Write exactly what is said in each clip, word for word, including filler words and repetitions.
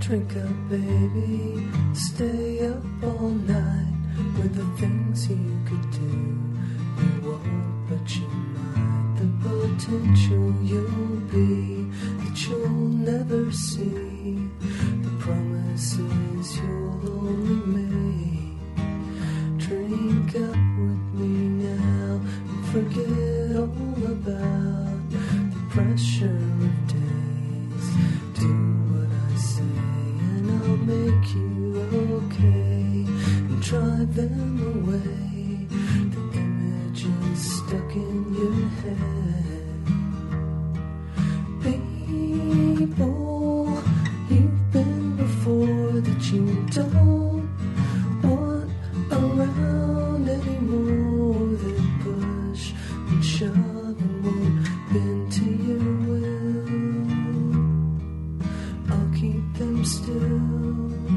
Drink up, baby, stay up all night with the things you could do. You won't, but you might. The potential you'll be that you'll never see. The promises you'll only make. Drink up with me now and forget all about the pressure of days. Do what I say and I'll make you okay and drive them away. The images stuck in your head. People you've been before that you don't want around anymore. That push and shove and won't bend to your will. I'll keep them still.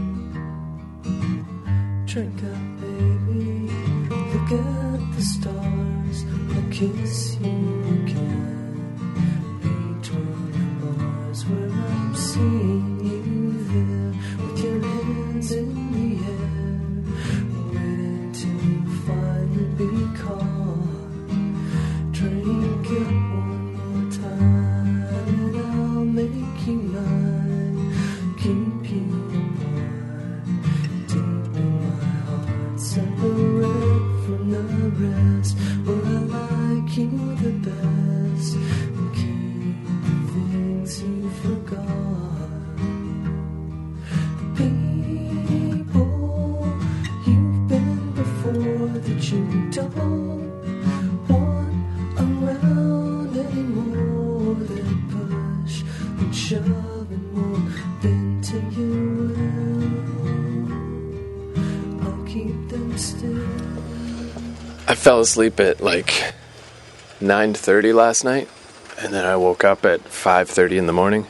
Drink up, baby, look at the stars. I'll kiss you again between the bars where I'm seeing you there with your hands in the air, waiting to finally be caught. Drink up one more time and I'll make you mine, keep you apart, deep in my heart, separate from the rest. Well, I like you the best and keep the things you forgot. People you've been before that you don't want around anymore. That push and shove and won't bend to your will. I'll keep them still. I fell asleep at like nine thirty last night, and then I woke up at five thirty in the morning,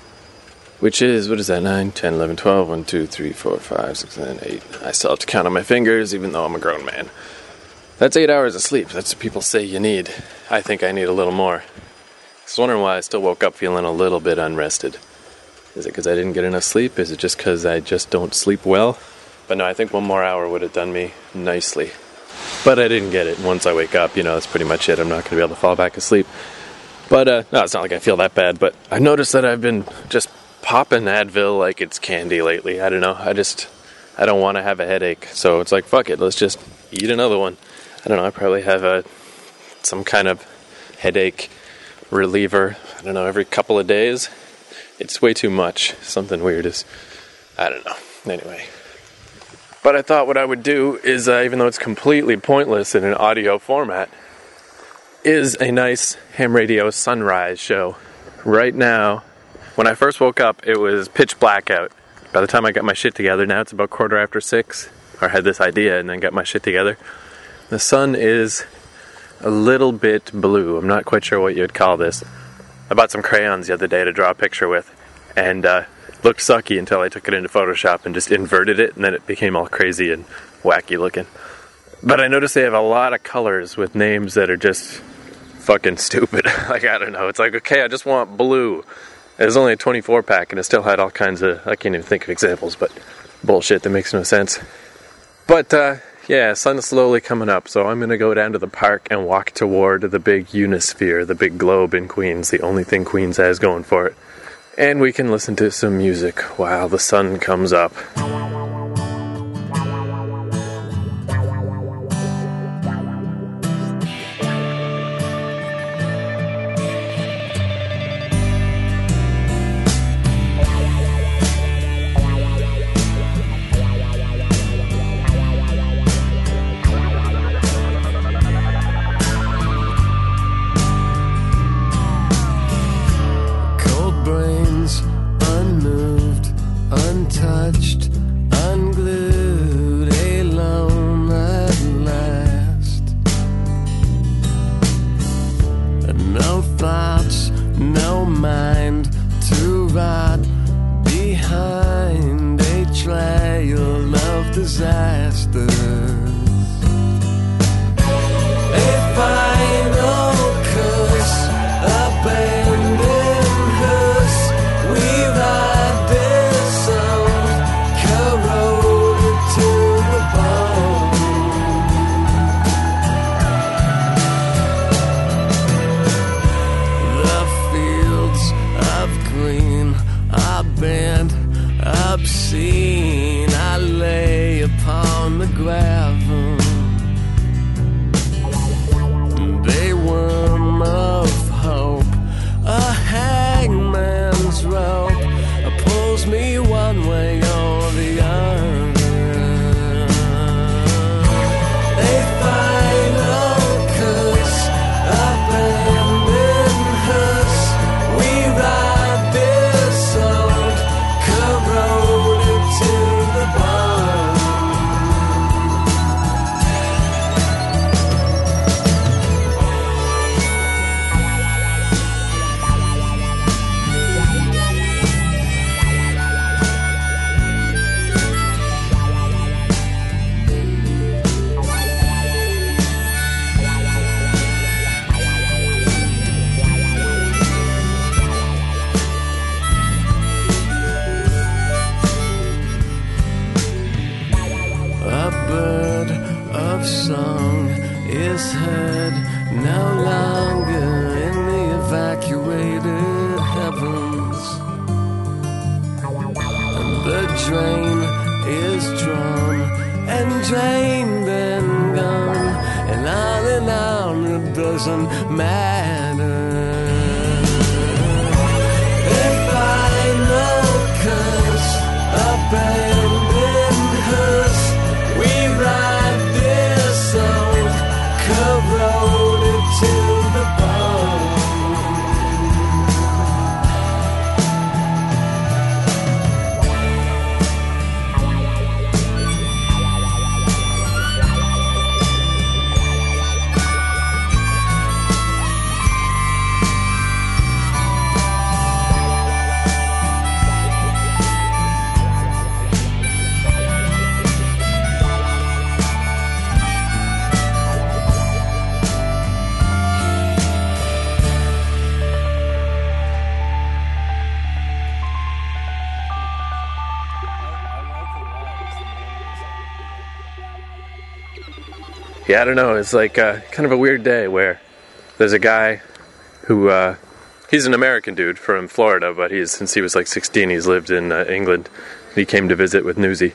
which is, what is that, nine, ten, eleven, twelve, one, two, three, four, five, six, seven, eight. I still have to count on my fingers, even though I'm a grown man. That's eight hours of sleep. That's what people say you need. I think I need a little more. I was wondering why I still woke up feeling a little bit unrested. Is it because I didn't get enough sleep? Is it just because I just don't sleep well? But no, I think one more hour would have done me nicely. But I didn't get it. Once I wake up, you know, that's pretty much it. I'm not going to be able to fall back asleep. But, uh, no, it's not like I feel that bad. But I noticed that I've been just popping Advil like it's candy lately. I don't know. I just, I don't want to have a headache. So it's like, fuck it. Let's just eat another one. I don't know. I probably have a, some kind of headache reliever. I don't know, every couple of days. It's way too much. Something weird is, I don't know. Anyway. But I thought what I would do is, uh, even though it's completely pointless in an audio format, is a nice ham radio sunrise show. Right now, when I first woke up, it was pitch black out. By the time I got my shit together, now it's about quarter after six, or I had this idea and then got my shit together. The sun is a little bit blue. I'm not quite sure what you'd call this. I bought some crayons the other day to draw a picture with, and uh, looked sucky until I took it into Photoshop and just inverted it, and then it became all crazy and wacky looking. But I noticed they have a lot of colors with names that are just fucking stupid. Like, I don't know. It's like, okay, I just want blue. It was only a twenty-four pack, and it still had all kinds of, I can't even think of examples, but bullshit that makes no sense. But, uh, yeah, sun's slowly coming up, so I'm going to go down to the park and walk toward the big Unisphere, the big globe in Queens, the only thing Queens has going for it. And we can listen to some music while the sun comes up. Unmoved, untouched, gravel. They worm of hope, a hangman's rope pulls me one way or the other. A final curse, abandoned hearse. We ride this old corroded to the bone. A bird of song is heard no longer in the evacuated heavens. And the drain is drawn and drained and gone, and on and on it doesn't matter. If I know curse, abandoned hearse. We ride this old corroded to the bone. Yeah, I don't know. It's like uh, kind of a weird day where there's a guy who, uh, he's an American dude from Florida, but he's since he was like sixteen, he's lived in uh, England. He came to visit with Newsy.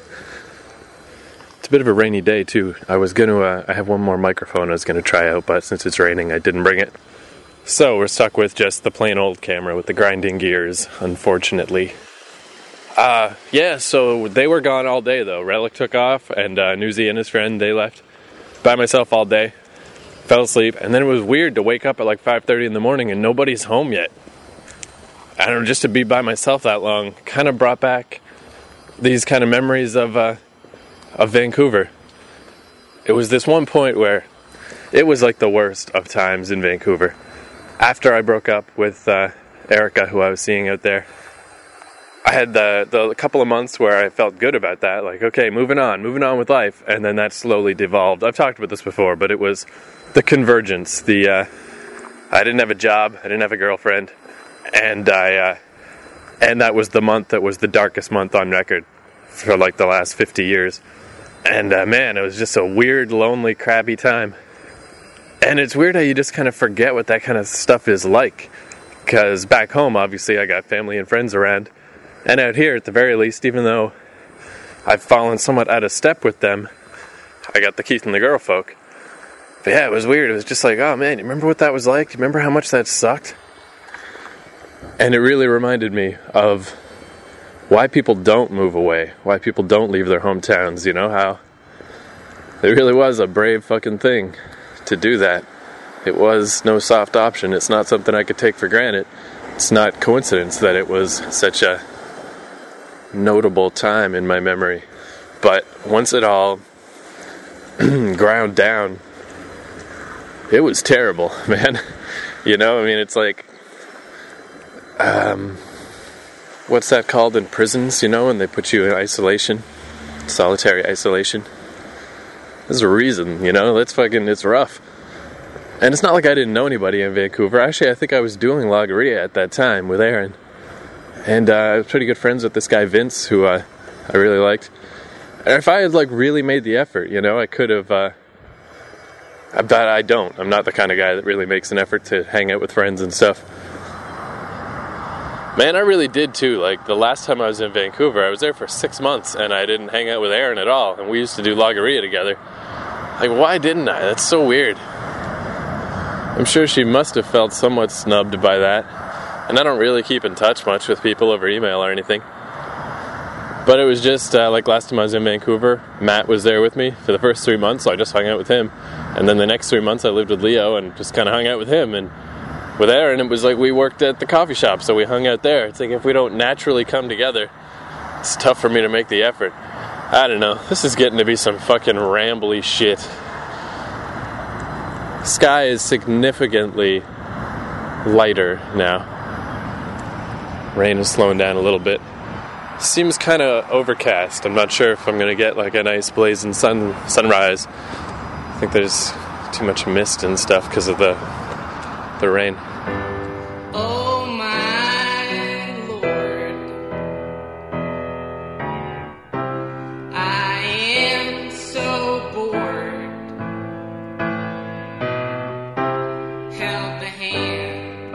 It's a bit of a rainy day, too. I was going to, uh, I have one more microphone I was going to try out, but since it's raining, I didn't bring it. So we're stuck with just the plain old camera with the grinding gears, unfortunately. Uh, yeah, so they were gone all day, though. Relic took off, and uh, Newsy and his friend, they left. By myself all day, fell asleep, and then it was weird to wake up at like five thirty in the morning and nobody's home yet. I don't know, just to be by myself that long kind of brought back these kind of memories of uh, of Vancouver. It was this one point where it was like the worst of times in Vancouver. After I broke up with uh, Erica, who I was seeing out there, I had the the couple of months where I felt good about that, like, okay, moving on, moving on with life, and then that slowly devolved. I've talked about this before, but it was the convergence. The uh, I didn't have a job, I didn't have a girlfriend, and I uh, and that was the month that was the darkest month on record for like the last fifty years. And uh, man, it was just a weird, lonely, crabby time. And it's weird how you just kind of forget what that kind of stuff is like, because back home, obviously, I got family and friends around. And out here, at the very least, even though I've fallen somewhat out of step with them, I got the Keith and the Girl folk. But yeah, it was weird. It was just like, oh man, you remember what that was like? Do you remember how much that sucked? And it really reminded me of why people don't move away, why people don't leave their hometowns, you know, how it really was a brave fucking thing to do that. It was no soft option. It's not something I could take for granted. It's not coincidence that it was such a notable time in my memory. But once it all ground down, it was terrible, man. You know, I mean, it's like, um, what's that called in prisons, you know, when they put you in isolation, solitary isolation. There's a reason, you know, that's fucking, it's rough. And it's not like I didn't know anybody in Vancouver. Actually, I think I was doing Loggeria at that time with Aaron. And uh, I was pretty good friends with this guy, Vince, who uh, I really liked. And if I had, like, really made the effort, you know, I could have, uh, but I don't. I'm not the kind of guy that really makes an effort to hang out with friends and stuff. Man, I really did too. Like, the last time I was in Vancouver, I was there for six months, and I didn't hang out with Aaron at all, and we used to do Loggeria together. Like, why didn't I? That's so weird. I'm sure she must have felt somewhat snubbed by that. And I don't really keep in touch much with people over email or anything. But it was just, uh, like last time I was in Vancouver, Matt was there with me for the first three months, so I just hung out with him. And then the next three months I lived with Leo and just kind of hung out with him. And with Aaron, it was like we worked at the coffee shop, so we hung out there. It's like if we don't naturally come together, it's tough for me to make the effort. I don't know. This is getting to be some fucking rambly shit. Sky is significantly lighter now. Rain is slowing down a little bit. Seems kind of overcast. I'm not sure if I'm going to get like a nice blazing sun sunrise. I think there's too much mist and stuff because of the the rain. Oh my Lord, I am so bored. Held the hand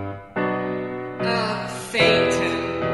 of Satan.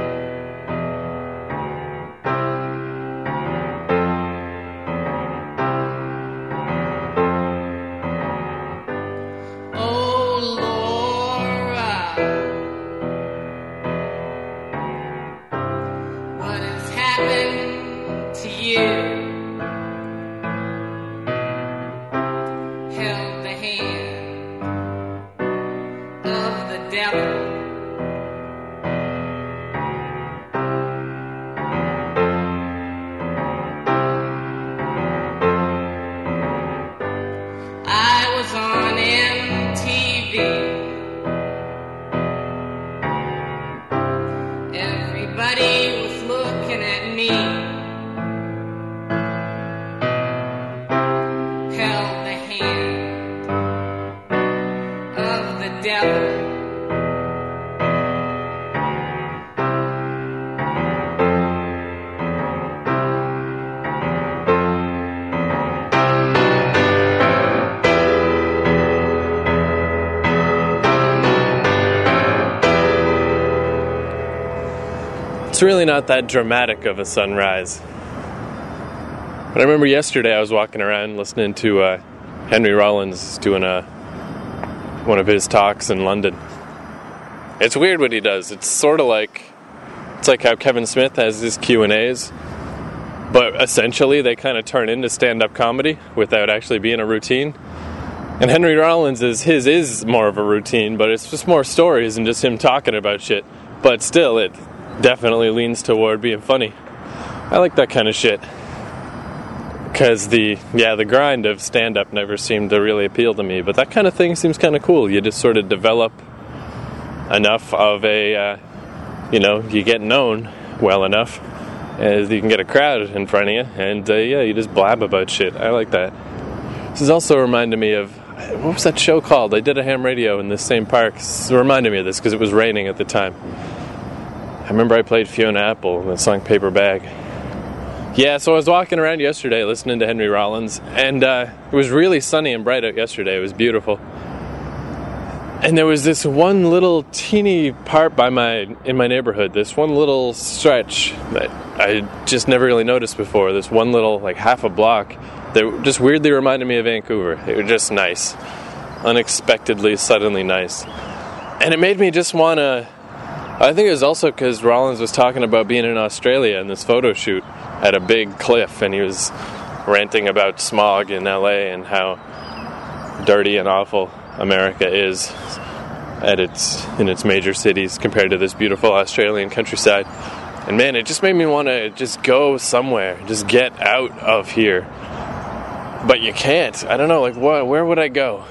It's really not that dramatic of a sunrise. But I remember yesterday I was walking around listening to uh, Henry Rollins doing a one of his talks in London. It's weird what he does. It's sort of like it's like how Kevin Smith has his Q and A's, but essentially they kind of turn into stand-up comedy without actually being a routine. And Henry Rollins is his is more of a routine, but it's just more stories and just him talking about shit. But still, it definitely leans toward being funny. I like that kind of shit. Because the, yeah, the grind of stand-up never seemed to really appeal to me. But that kind of thing seems kind of cool. You just sort of develop enough of a, uh, you know, you get known well enough as you can get a crowd in front of you. And, uh, yeah, you just blab about shit. I like that. This is also reminding me of, what was that show called? I did a ham radio in this same park. It reminded me of this because it was raining at the time. I remember I played Fiona Apple in the song Paper Bag. Yeah, so I was walking around yesterday listening to Henry Rollins, and uh, it was really sunny and bright out yesterday. It was beautiful. And there was this one little teeny part by my in my neighborhood, this one little stretch that I just never really noticed before, this one little, like, half a block that just weirdly reminded me of Vancouver. It was just nice. Unexpectedly, suddenly nice. And it made me just want to... I think it was also because Rollins was talking about being in Australia in this photo shoot at a big cliff, and he was ranting about smog in L A and how dirty and awful America is at its in its major cities compared to this beautiful Australian countryside. And man, it just made me want to just go somewhere, just get out of here. But you can't. I don't know, like, what? Where would I go?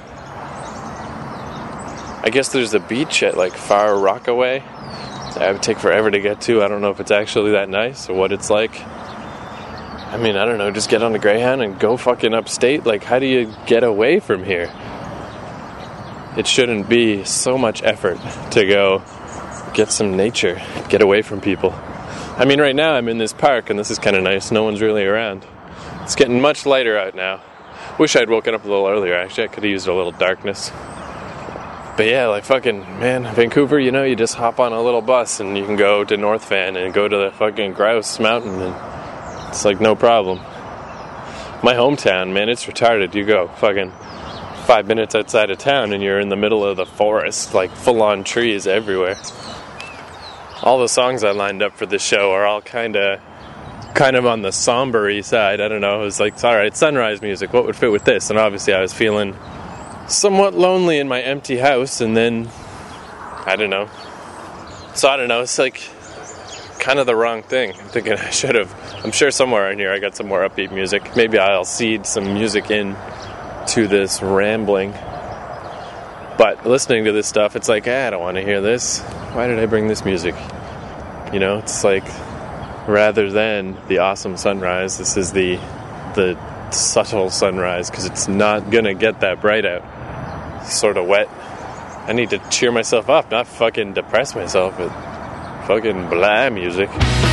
I guess there's a beach at, like, Far Rockaway. That would take forever to get to. I don't know if it's actually that nice or what it's like. I mean, I don't know, just get on the Greyhound and go fucking upstate? Like, how do you get away from here? It shouldn't be so much effort to go get some nature, get away from people. I mean, right now I'm in this park and this is kind of nice. No one's really around. It's getting much lighter out now. Wish I'd woken up a little earlier, actually. I could have used a little darkness. But yeah, like fucking, man, Vancouver, you know, you just hop on a little bus and you can go to North Van and go to the fucking Grouse Mountain and it's like no problem. My hometown, man, it's retarded. You go fucking five minutes outside of town and you're in the middle of the forest, like full-on trees everywhere. All the songs I lined up for this show are all kind of kind of on the somber-y side. I don't know. It was like, all right, sunrise music. What would fit with this? And obviously I was feeling somewhat lonely in my empty house, and then I don't know. So I don't know. It's like kind of the wrong thing. I'm thinking I should have. I'm sure somewhere in here I got some more upbeat music. Maybe I'll seed some music in to this rambling. But listening to this stuff, it's like, eh, I don't want to hear this. Why did I bring this music? You know, it's like, rather than the awesome sunrise, this is the the subtle sunrise, because it's not gonna get that bright out. It's sort of wet. I need to cheer myself up, not fucking depress myself with fucking blah music.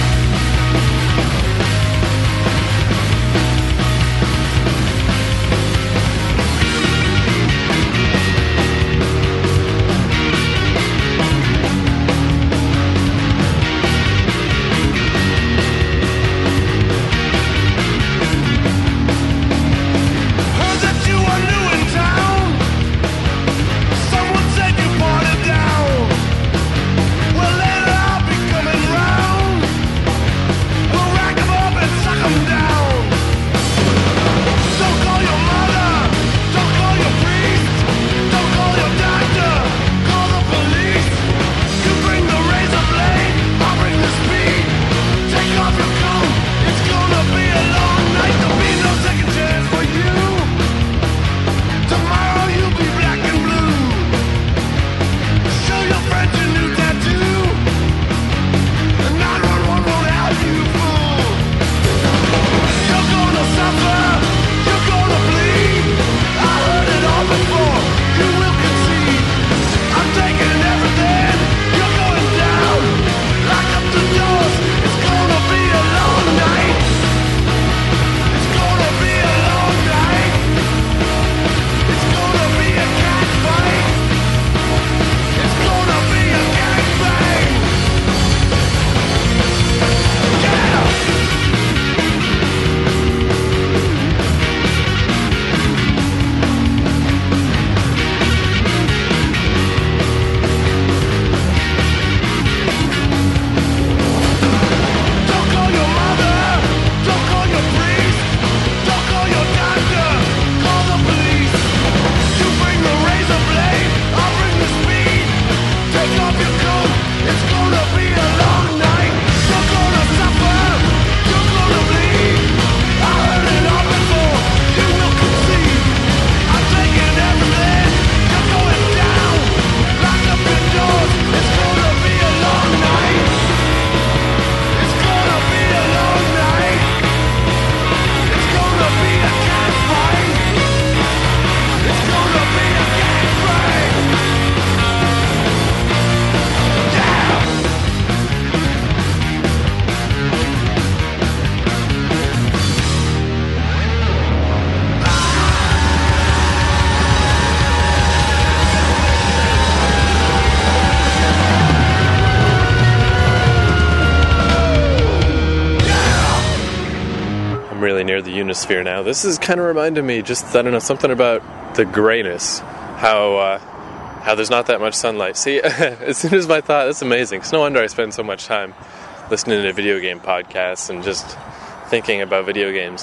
Near the Unisphere now. This is kind of reminding me, just, I don't know, something about the grayness, how uh, how there's not that much sunlight. See, as soon as I thought, that's amazing. It's no wonder I spend so much time listening to video game podcasts and just thinking about video games.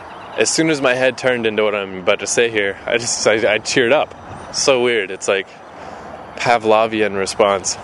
As soon as my head turned into what I'm about to say here, I just, I, I cheered up. So weird. It's like Pavlovian response.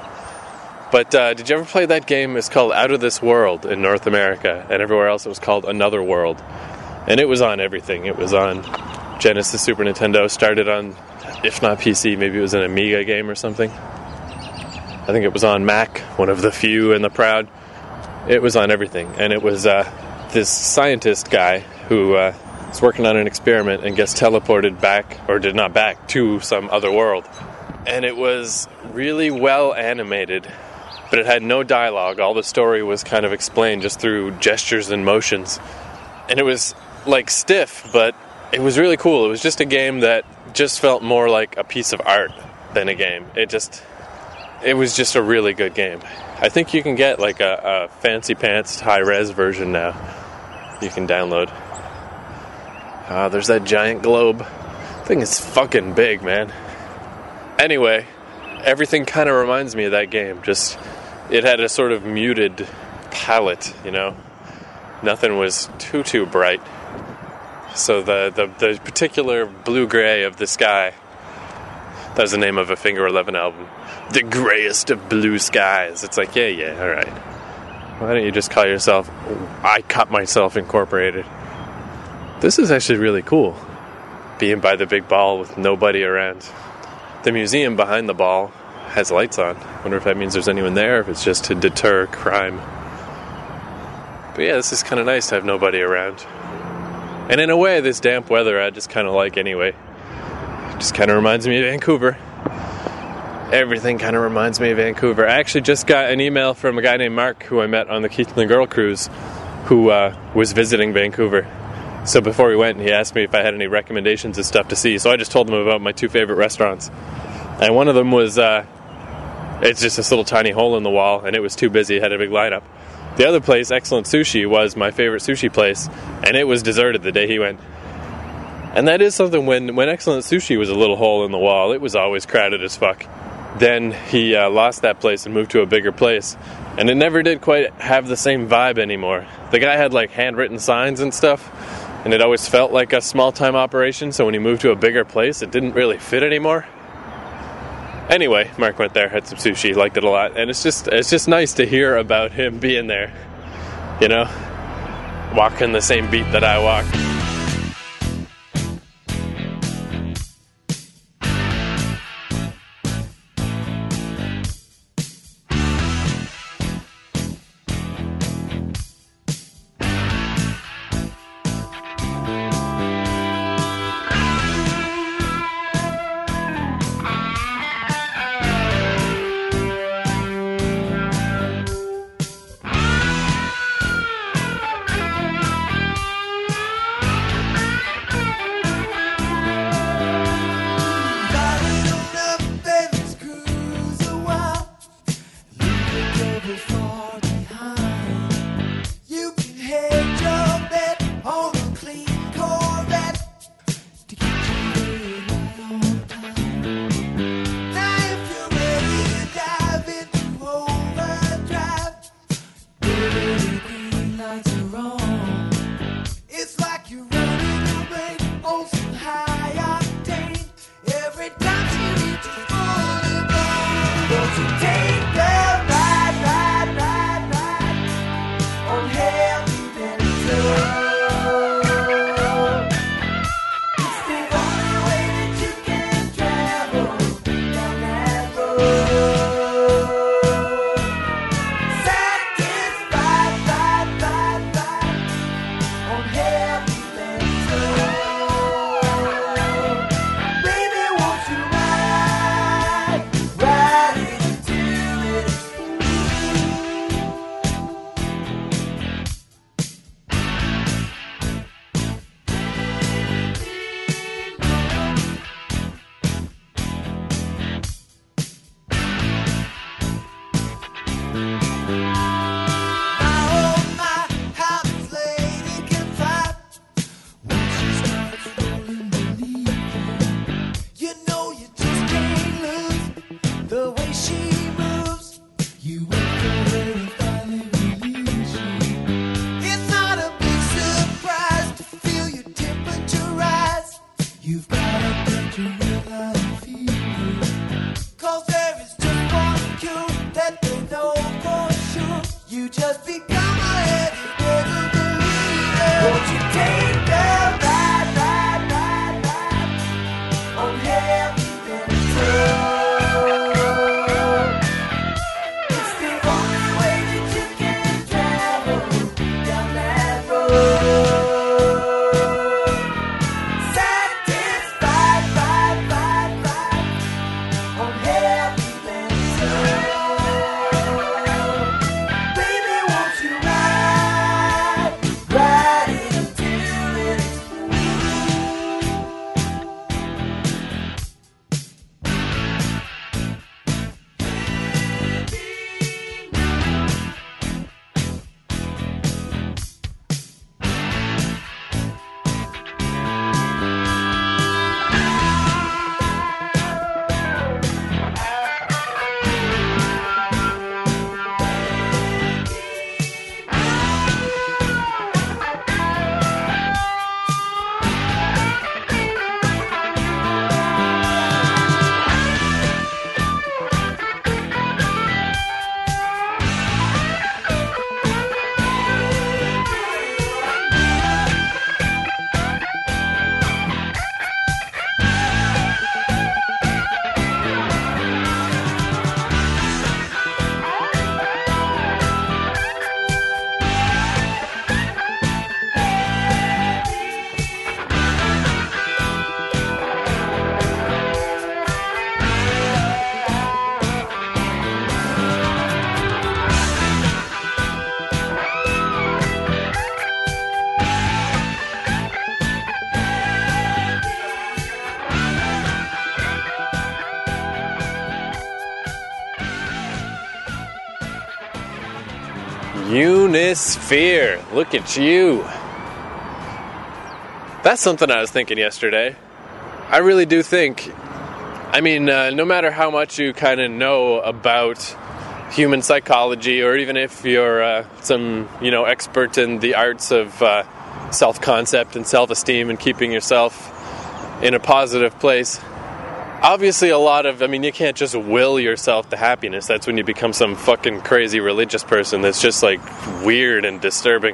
But uh, did you ever play that game? It's called Out of This World in North America, and everywhere else it was called Another World. And it was on everything. It was on Genesis, Super Nintendo, started on, if not P C, maybe it was an Amiga game or something. I think it was on Mac, one of the few and the proud. It was on everything. And it was uh, this scientist guy who uh, was working on an experiment and gets teleported back, or did not back, to some other world. And it was really well animated. But it had no dialogue. All the story was kind of explained just through gestures and motions. And it was, like, stiff, but it was really cool. It was just a game that just felt more like a piece of art than a game. It just, it was just a really good game. I think you can get like a, a fancy pants high res version now. You can download. Uh, there's that giant globe. Thing is fucking big, man. Anyway, everything kind of reminds me of that game. Just, it had a sort of muted palette, you know. Nothing was too, too bright. So the, the, the particular blue-gray of the sky, that was the name of a Finger eleven album. The grayest of blue skies. It's like, yeah, yeah, alright. Why don't you just call yourself I Cut Myself Incorporated? This is actually really cool. Being by the big ball with nobody around. The museum behind the ball has lights on. Wonder if that means there's anyone there, if it's just to deter crime. But yeah, this is kind of nice to have nobody around. And in a way, this damp weather I just kind of like anyway. It just kind of reminds me of Vancouver. Everything kind of reminds me of Vancouver. I actually just got an email from a guy named Mark, who I met on the Keith and the Girl cruise, who uh, was visiting Vancouver. So before we went, he asked me if I had any recommendations of stuff to see. So I just told him about my two favorite restaurants. And one of them was, uh, it's just this little tiny hole in the wall, and it was too busy, it had a big lineup. The other place, Excellent Sushi, was my favorite sushi place, and it was deserted the day he went. And that is something, when, when Excellent Sushi was a little hole in the wall, it was always crowded as fuck. Then he uh, lost that place and moved to a bigger place, and it never did quite have the same vibe anymore. The guy had like handwritten signs and stuff, and it always felt like a small-time operation, so when he moved to a bigger place, it didn't really fit anymore. Anyway, Mark went there, had some sushi, liked it a lot, and it's just it's just nice to hear about him being there, you know, walking the same beat that I walk. Unisphere. Look at you. That's something I was thinking yesterday. I really do think, I mean, uh, no matter how much you kind of know about human psychology, or even if you're uh, some, you know, expert in the arts of uh, self-concept and self-esteem and keeping yourself in a positive place, obviously a lot of, I mean, you can't just will yourself to happiness. That's when you become some fucking crazy religious person that's just, like, weird and disturbing.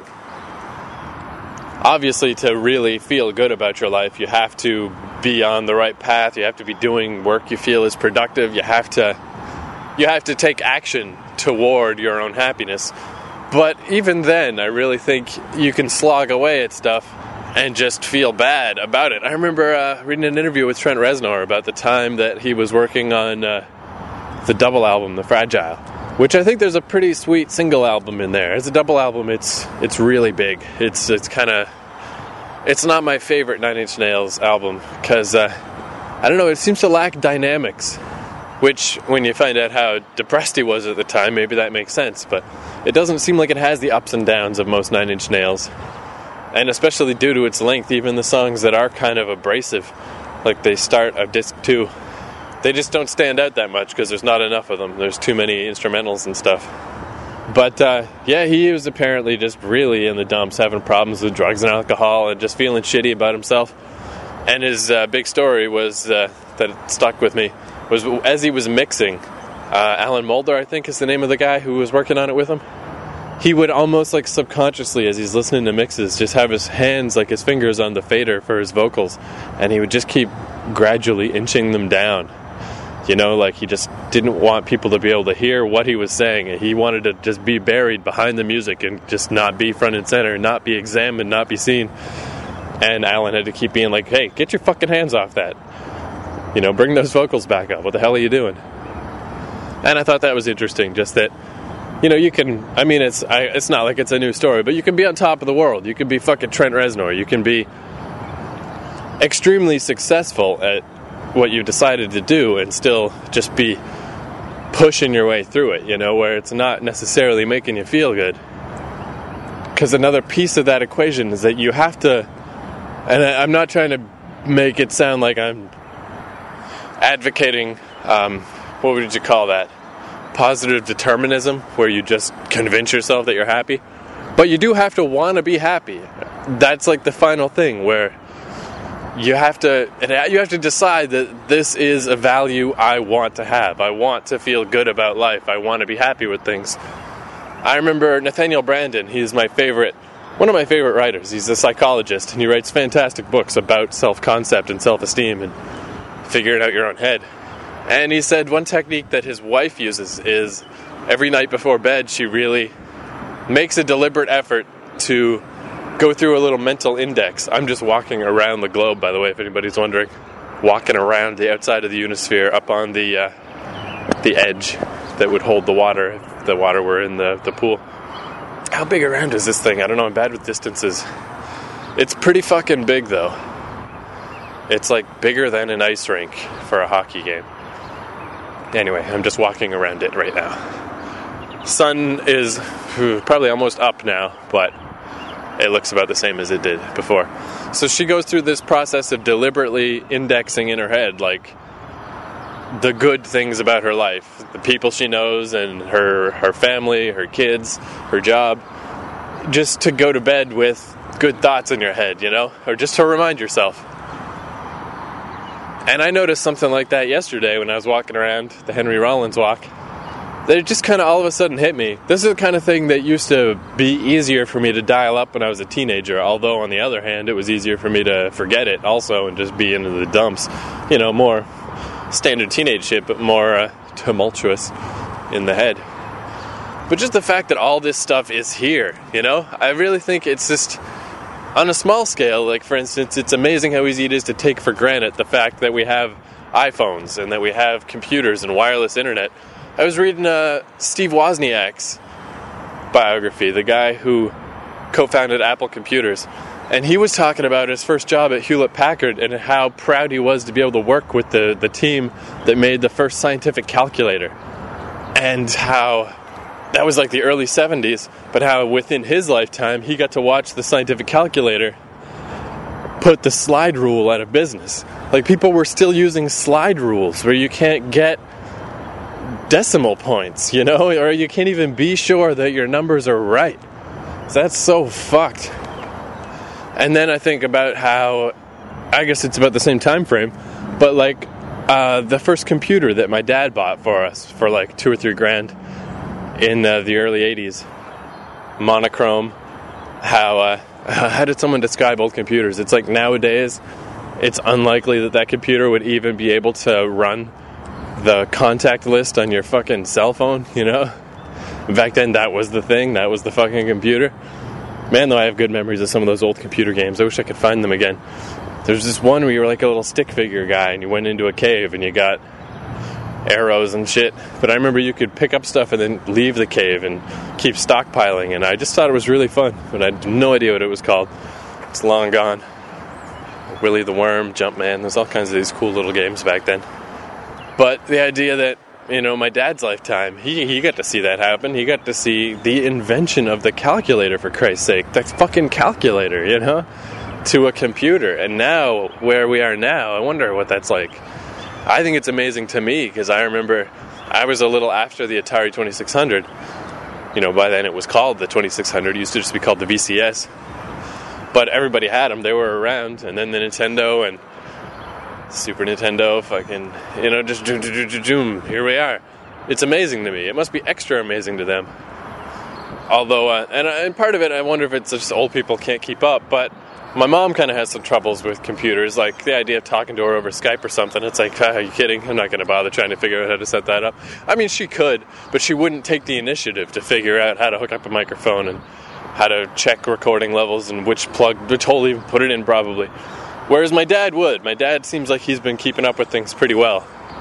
Obviously, to really feel good about your life, you have to be on the right path. You have to be doing work you feel is productive. You have to, you have to take action toward your own happiness. But even then, I really think you can slog away at stuff and just feel bad about it. I remember uh, reading an interview with Trent Reznor about the time that he was working on uh, the double album, The Fragile, which I think there's a pretty sweet single album in there. As a double album, it's it's really big. It's it's kind of, it's not my favorite Nine Inch Nails album, because, uh, I don't know, it seems to lack dynamics, which, when you find out how depressed he was at the time, maybe that makes sense, but it doesn't seem like it has the ups and downs of most Nine Inch Nails, and especially due to its length, even the songs that are kind of abrasive, like they start of disc two, they just don't stand out that much because there's not enough of them. There's too many instrumentals and stuff. But, uh, yeah, he was apparently just really in the dumps, having problems with drugs and alcohol and just feeling shitty about himself. And his uh, big story was, uh, that stuck with me, was as he was mixing, uh, Alan Mulder, I think is the name of the guy who was working on it with him, he would almost, like, subconsciously, as he's listening to mixes, just have his hands, like his fingers on the fader for his vocals, and he would just keep gradually inching them down. You know, like, he just didn't want people to be able to hear what he was saying. He wanted to just be buried behind the music and just not be front and center, not be examined, not be seen. And Alan had to keep being like, hey, get your fucking hands off that. You know, bring those vocals back up. What the hell are you doing? And I thought that was interesting, just that, you know, you can, I mean, it's I, it's not like it's a new story, but you can be on top of the world. You can be fucking Trent Reznor. You can be extremely successful at what you decided to do and still just be pushing your way through it, you know, where it's not necessarily making you feel good. Because another piece of that equation is that you have to, and I, I'm not trying to make it sound like I'm advocating, um, what would you call that? Positive determinism, where you just convince yourself that you're happy. But you do have to want to be happy. That's like the final thing, where you have to you have to decide that this is a value I want to have. I want to feel good about life. I want to be happy with things. I remember Nathaniel Branden. He's my favorite, one of my favorite writers. He's a psychologist, and he writes fantastic books about self-concept and self-esteem and figuring out your own head. And he said one technique that his wife uses is every night before bed, she really makes a deliberate effort to go through a little mental index. I'm just walking around the globe, by the way, if anybody's wondering. Walking around the outside of the Unisphere, up on the uh, the edge that would hold the water if the water were in the, the pool. How big around is this thing? I don't know, I'm bad with distances. It's pretty fucking big, though. It's like bigger than an ice rink for a hockey game. Anyway, I'm just walking around it right now. Sun is whew, probably almost up now, but it looks about the same as it did before. So she goes through this process of deliberately indexing in her head, like, the good things about her life, the people she knows and her, her family, her kids, her job, just to go to bed with good thoughts in your head, you know, or just to remind yourself. And I noticed something like that yesterday when I was walking around the Henry Rollins walk. That it just kind of all of a sudden hit me. This is the kind of thing that used to be easier for me to dial up when I was a teenager, although on the other hand, it was easier for me to forget it also and just be into the dumps. You know, more standard teenage shit, but more uh, tumultuous in the head. But just the fact that all this stuff is here, you know? I really think it's just, on a small scale, like for instance, it's amazing how easy it is to take for granted the fact that we have iPhones and that we have computers and wireless internet. I was reading uh, Steve Wozniak's biography, the guy who co-founded Apple Computers, and he was talking about his first job at Hewlett-Packard and how proud he was to be able to work with the, the team that made the first scientific calculator, and how that was like the early seventies, but how within his lifetime he got to watch the scientific calculator put the slide rule out of business. Like, people were still using slide rules where you can't get decimal points, you know, or you can't even be sure that your numbers are right. So that's so fucked. And then I think about how, I guess it's about the same time frame, but like uh, the first computer that my dad bought for us for like two or three grand in uh, the early eighties, monochrome. How uh, how did someone describe old computers? It's like nowadays, it's unlikely that that computer would even be able to run the contact list on your fucking cell phone, you know? Back then, that was the thing. That was the fucking computer. Man, though, I have good memories of some of those old computer games. I wish I could find them again. There's this one where you were like a little stick figure guy, and you went into a cave, and you got arrows and shit. But I remember you could pick up stuff and then leave the cave and keep stockpiling, and I just thought it was really fun, but I had no idea what it was called. It's long gone. Willy the Worm, Jumpman, there's all kinds of these cool little games back then. But the idea that, you know, my dad's lifetime, he, he got to see that happen. He got to see the invention of the calculator, for Christ's sake. That fucking calculator, you know, to a computer. And now, where we are now, I wonder what that's like. I think it's amazing to me, because I remember I was a little after the Atari twenty-six hundred. You know, by then it was called the twenty-six hundred. It used to just be called the V C S. But everybody had them. They were around. And then the Nintendo and Super Nintendo, fucking, you know, just zoom, zoom, zoom, zoom, here we are. It's amazing to me. It must be extra amazing to them. Although, uh, and, and part of it, I wonder if it's just old people can't keep up, but my mom kind of has some troubles with computers, like the idea of talking to her over Skype or something. It's like, ah, are you kidding? I'm not going to bother trying to figure out how to set that up. I mean, she could, but she wouldn't take the initiative to figure out how to hook up a microphone and how to check recording levels and which plug, which hole even put it in, probably. Whereas my dad would. My dad seems like he's been keeping up with things pretty well.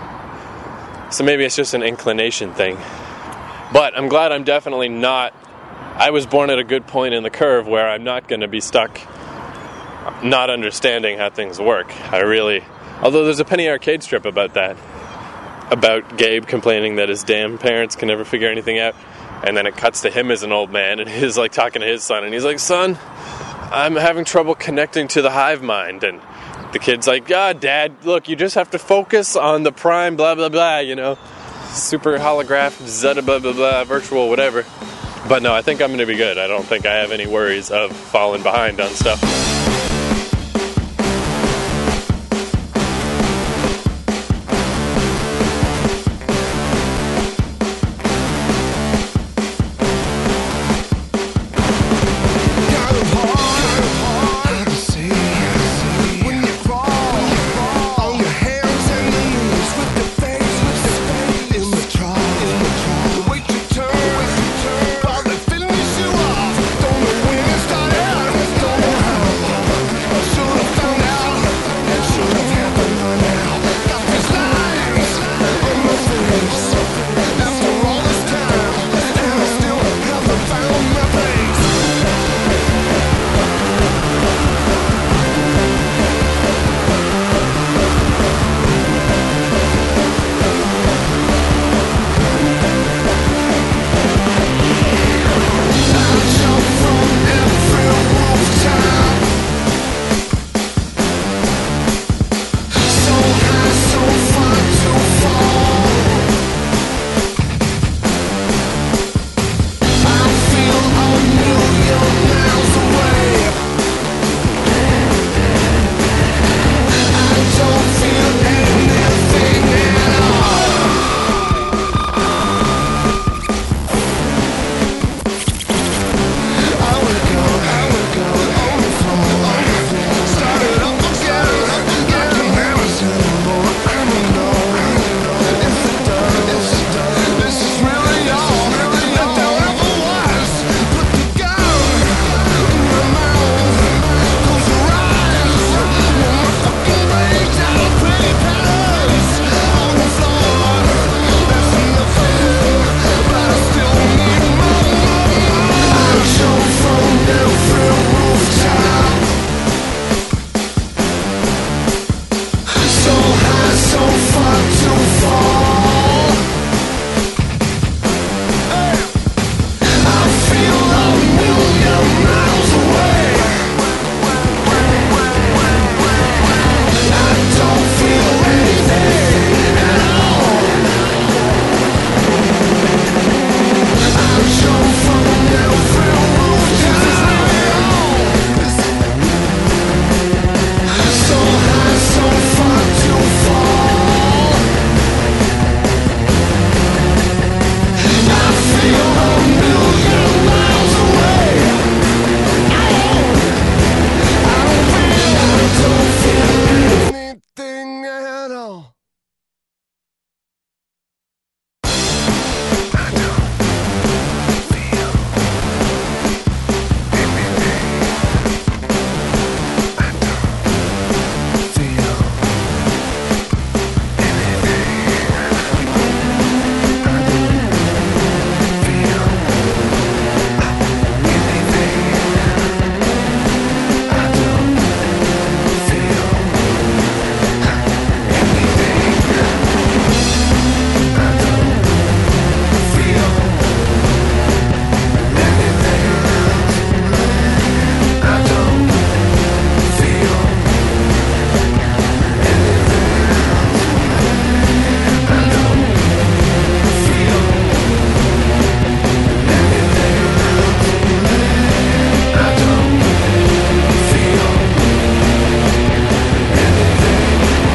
So maybe it's just an inclination thing. But I'm glad I'm definitely not... I was born at a good point in the curve where I'm not going to be stuck not understanding how things work. I really... Although there's a Penny Arcade strip about that. About Gabe complaining that his damn parents can never figure anything out. And then it cuts to him as an old man, and he's like talking to his son, and he's like, son, I'm having trouble connecting to the hive mind. And the kid's like, ah, Dad, look, you just have to focus on the prime, blah, blah, blah, you know, super holograph, zeta, blah, blah, blah, virtual, whatever. But no, I think I'm going to be good. I don't think I have any worries of falling behind on stuff.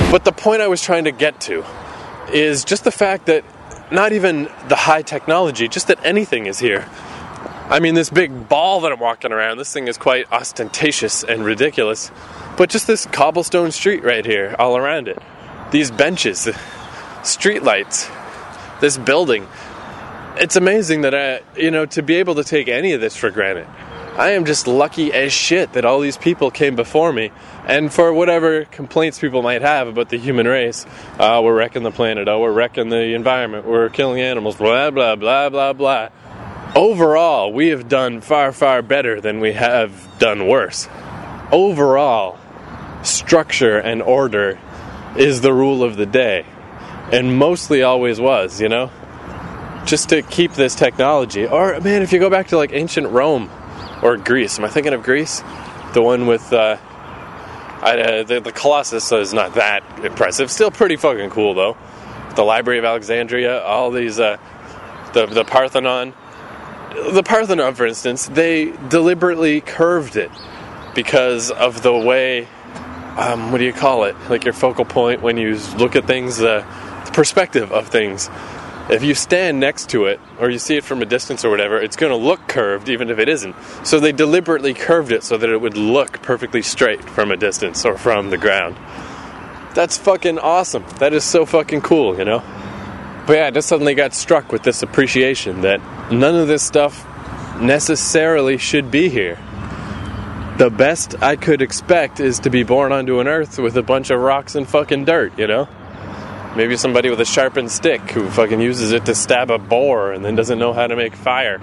But the point I was trying to get to is just the fact that not even the high technology, just that anything is here. I mean, this big ball that I'm walking around, this thing is quite ostentatious and ridiculous. But just this cobblestone street right here, all around it. These benches, street lights, this building. It's amazing that I, you know, to be able to take any of this for granted. I am just lucky as shit that all these people came before me. And for whatever complaints people might have about the human race, uh, we're wrecking the planet, oh, we're wrecking the environment, we're killing animals, blah, blah, blah, blah, blah. Overall, we have done far, far better than we have done worse. Overall, structure and order is the rule of the day. And mostly always was, you know? Just to keep this technology. Or, man, if you go back to, like, ancient Rome or Greece. Am I thinking of Greece? The one with, uh, I, uh the, the Colossus is not that impressive. Still pretty fucking cool, though. The Library of Alexandria, all these, uh, the, the Parthenon. The Parthenon, for instance, they deliberately curved it because of the way, um, what do you call it? Like your focal point when you look at things, uh, the perspective of things. If you stand next to it, or you see it from a distance or whatever, it's going to look curved even if it isn't. So they deliberately curved it so that it would look perfectly straight from a distance or from the ground. That's fucking awesome. That is so fucking cool, you know? But yeah, I just suddenly got struck with this appreciation that none of this stuff necessarily should be here. The best I could expect is to be born onto an earth with a bunch of rocks and fucking dirt, you know? Maybe somebody with a sharpened stick who fucking uses it to stab a boar and then doesn't know how to make fire.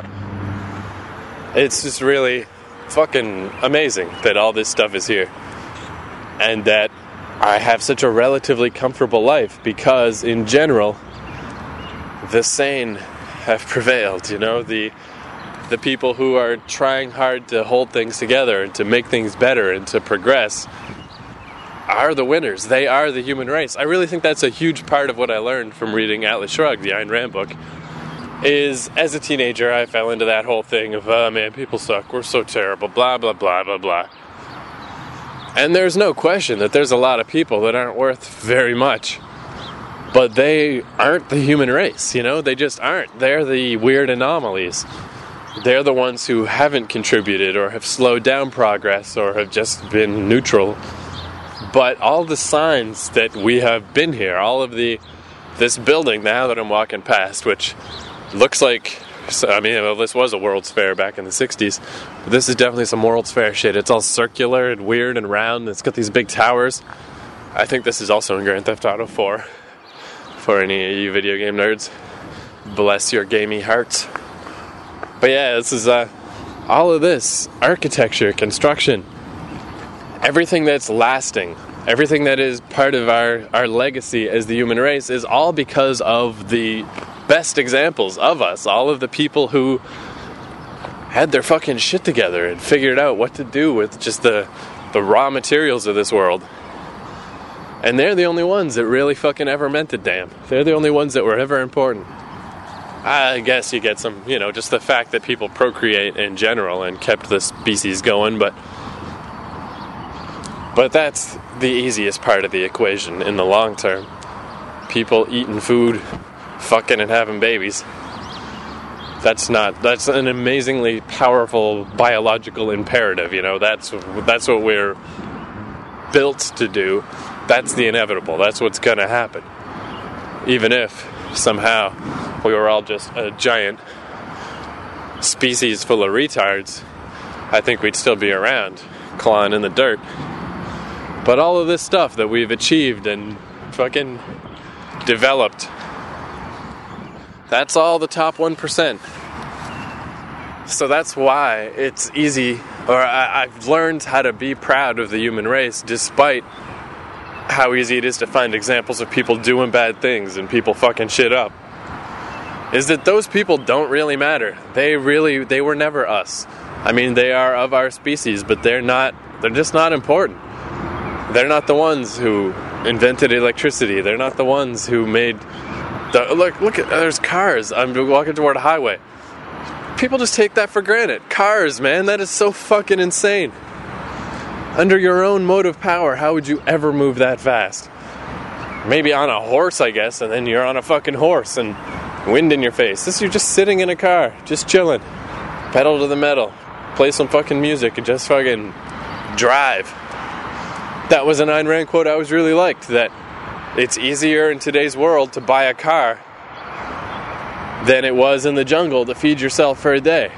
It's just really fucking amazing that all this stuff is here. And that I have such a relatively comfortable life because, in general, the sane have prevailed, you know? The the people who are trying hard to hold things together and to make things better and to progress are the winners. They are the human race. I really think that's a huge part of what I learned from reading Atlas Shrugged, the Ayn Rand book, is as a teenager I fell into that whole thing of, oh man, people suck, we're so terrible, blah, blah, blah, blah, blah. And there's no question that there's a lot of people that aren't worth very much. But they aren't the human race, you know? They just aren't. They're the weird anomalies. They're the ones who haven't contributed or have slowed down progress or have just been neutral. But all the signs that we have been here, all of the, this building now that I'm walking past, which looks like, I mean, well, this was a World's Fair back in the sixties. But this is definitely some World's Fair shit. It's all circular and weird and round. It's got these big towers. I think this is also in Grand Theft Auto four. For any of you video game nerds. Bless your gamey hearts. But yeah, this is uh, all of this. Architecture, construction. Everything that's lasting. Everything that is part of our, our legacy as the human race is all because of the best examples of us. All of the people who had their fucking shit together and figured out what to do with just the, the raw materials of this world. And they're the only ones that really fucking ever meant a damn. They're the only ones that were ever important. I guess you get some, you know, just the fact that people procreate in general and kept the species going, but but that's the easiest part of the equation in the long term. People eating food, fucking and having babies. That's not, that's an amazingly powerful biological imperative, you know, that's that's what we're built to do. That's the inevitable. That's what's going to happen. Even if, somehow, we were all just a giant species full of retards, I think we'd still be around, clawing in the dirt. But all of this stuff that we've achieved and fucking developed, that's all the top one percent. So that's why it's easy, or I, I've learned how to be proud of the human race, despite how easy it is to find examples of people doing bad things and people fucking shit up, is that those people don't really matter. They really, they were never us. I mean, they are of our species, but they're not, they're just not important. They're not the ones who invented electricity. They're not the ones who made, the, look, look at, there's cars. I'm walking toward a highway. People just take that for granted. Cars, man, that is so fucking insane. Under your own motive power, how would you ever move that fast? maybe on a horse, I guess, and then you're on a fucking horse and wind in your face. This, you're just sitting in a car, just chilling, pedal to the metal, play some fucking music, and just fucking drive. That was a Ayn Rand quote I always really liked, that it's easier in today's world to buy a car than it was in the jungle to feed yourself for a day.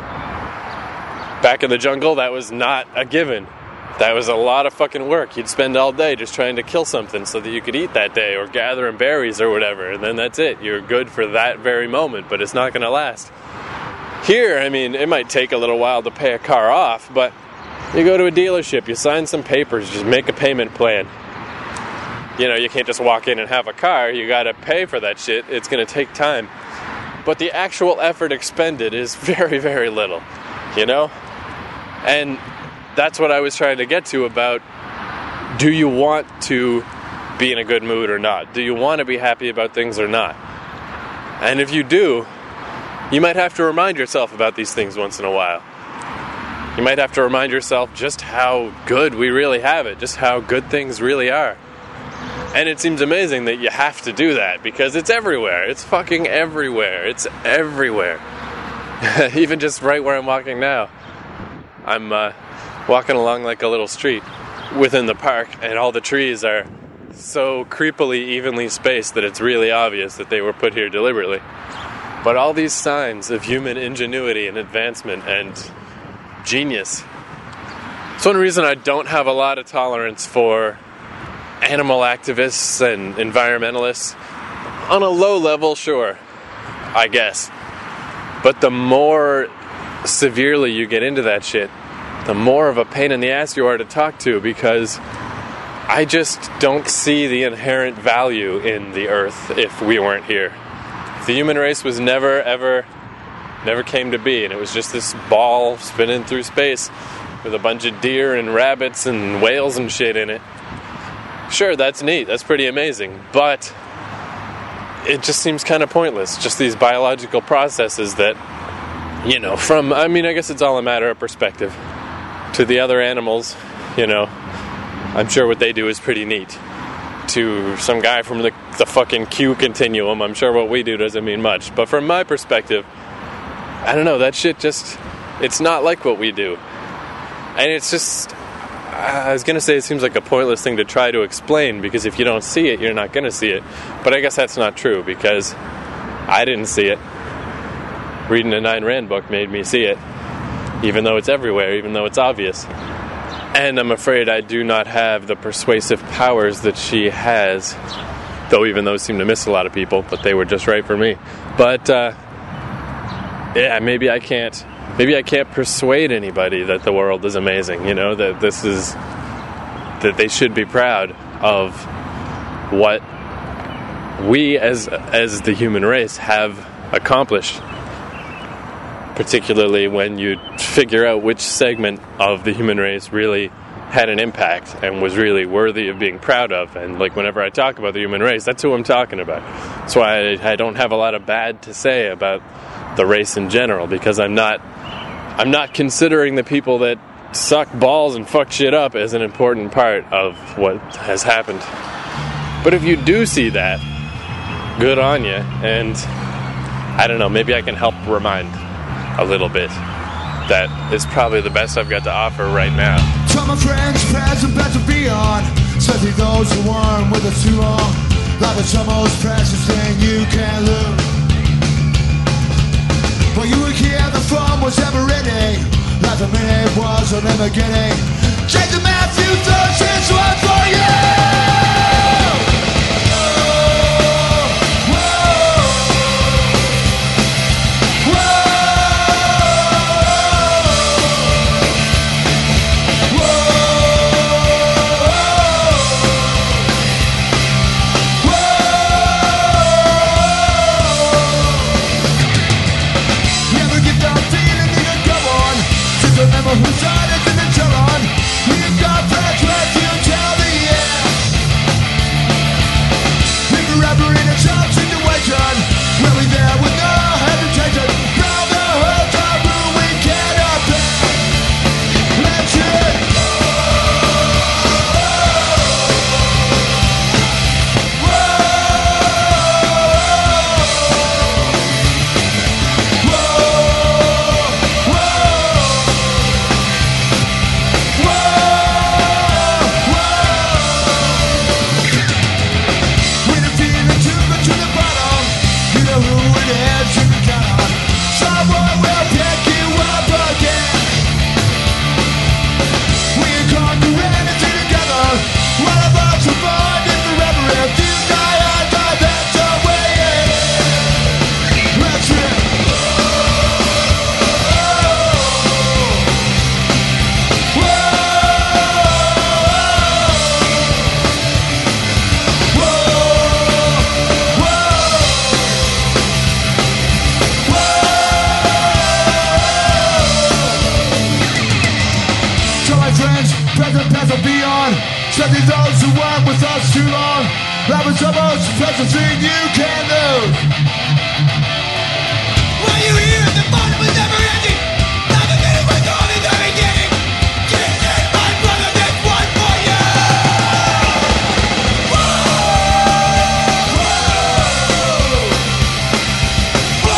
Back in the jungle, that was not a given. That was a lot of fucking work. You'd spend all day just trying to kill something so that you could eat that day, or gathering berries or whatever, and then that's it. You're good for that very moment, but it's not going to last. Here, I mean, it might take a little while to pay a car off, but you go to a dealership, you sign some papers, just make a payment plan. You know, you can't just walk in and have a car. You got to pay for that shit. It's going to take time. But the actual effort expended is very, very little, you know? And that's what I was trying to get to about, do you want to be in a good mood or not? Do you want to be happy about things or not? And if you do, you might have to remind yourself about these things once in a while. You might have to remind yourself just how good we really have it, just how good things really are. And it seems amazing that you have to do that, because it's everywhere. It's fucking everywhere. It's everywhere. Even just right where I'm walking now. I'm uh, walking along like a little street within the park, and all the trees are so creepily evenly spaced that it's really obvious that they were put here deliberately. But all these signs of human ingenuity and advancement and genius. It's one reason I don't have a lot of tolerance for animal activists and environmentalists. On a low level, sure, I guess. But the more severely you get into that shit, the more of a pain in the ass you are to talk to, because I just don't see the inherent value in the earth if we weren't here. The human race was never, ever, never came to be, and it was just this ball spinning through space with a bunch of deer and rabbits and whales and shit in it. Sure, that's neat, that's pretty amazing, but it just seems kind of pointless. Just these biological processes that, you know, from, I mean, I guess it's all a matter of perspective. To the other animals, you know, I'm sure what they do is pretty neat. To some guy from the, the fucking Q continuum, I'm sure what we do doesn't mean much. But from my perspective, I don't know, that shit just, it's not like what we do. And it's just, I was going to say it seems like a pointless thing to try to explain, because if you don't see it, you're not going to see it. But I guess that's not true, because I didn't see it. Reading a Ayn Rand book made me see it, even though it's everywhere, even though it's obvious. And I'm afraid I do not have the persuasive powers that she has, though even those seem to miss a lot of people, but they were just right for me. But, uh, yeah, maybe I can't... Maybe I can't persuade anybody that the world is amazing, you know, that this is, that they should be proud of what we as as the human race have accomplished, particularly when you figure out which segment of the human race really had an impact and was really worthy of being proud of. And like whenever I talk about the human race, that's who I'm talking about. That's why I, I don't have a lot of bad to say about the race in general, because I'm not I'm not considering the people that suck balls and fuck shit up as an important part of what has happened. But if you do see that, good on you, and I don't know, maybe I can help remind a little bit that is probably the best I've got to offer right now. Tell my friends, past and past and beyond, especially those who weren't with us too long. Life is the most precious thing you can lose. When you were here, the fun was never ending. Life a minute was a never beginning. Change the Matthew Thurston's one for you. Remember who started in the tell on. We've got friends with you till the end. Love is the most precious thing you can lose. When you hear the bottom is never ending, like a minute was only the beginning. Jesus, my brother, this one for you. Whoa! Whoa!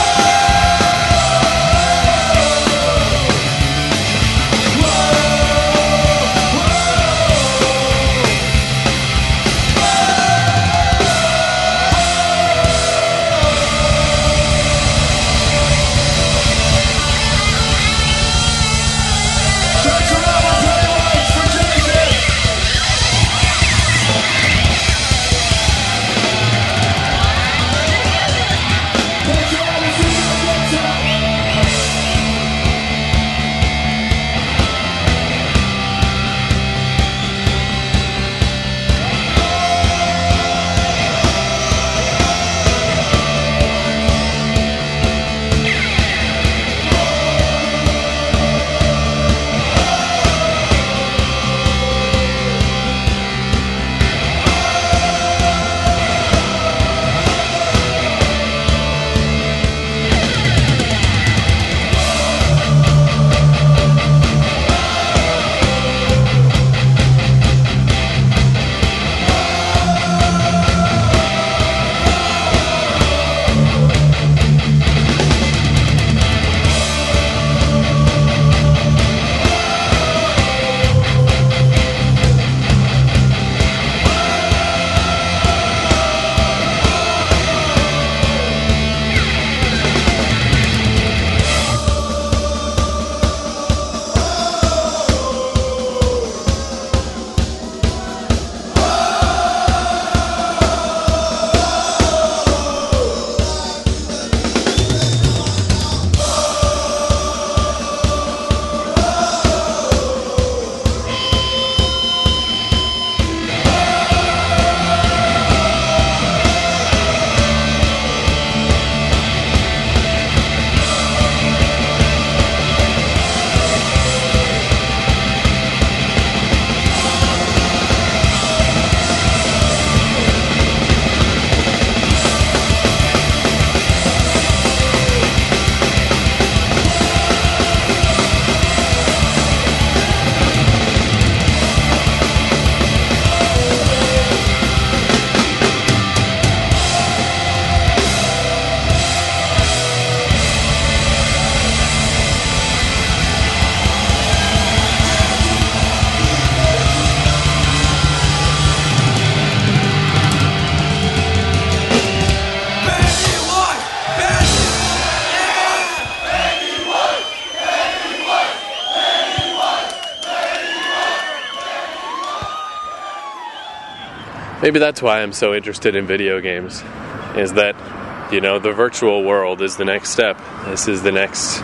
Maybe that's why I'm so interested in video games, is that, you know, the virtual world is the next step. This is the next,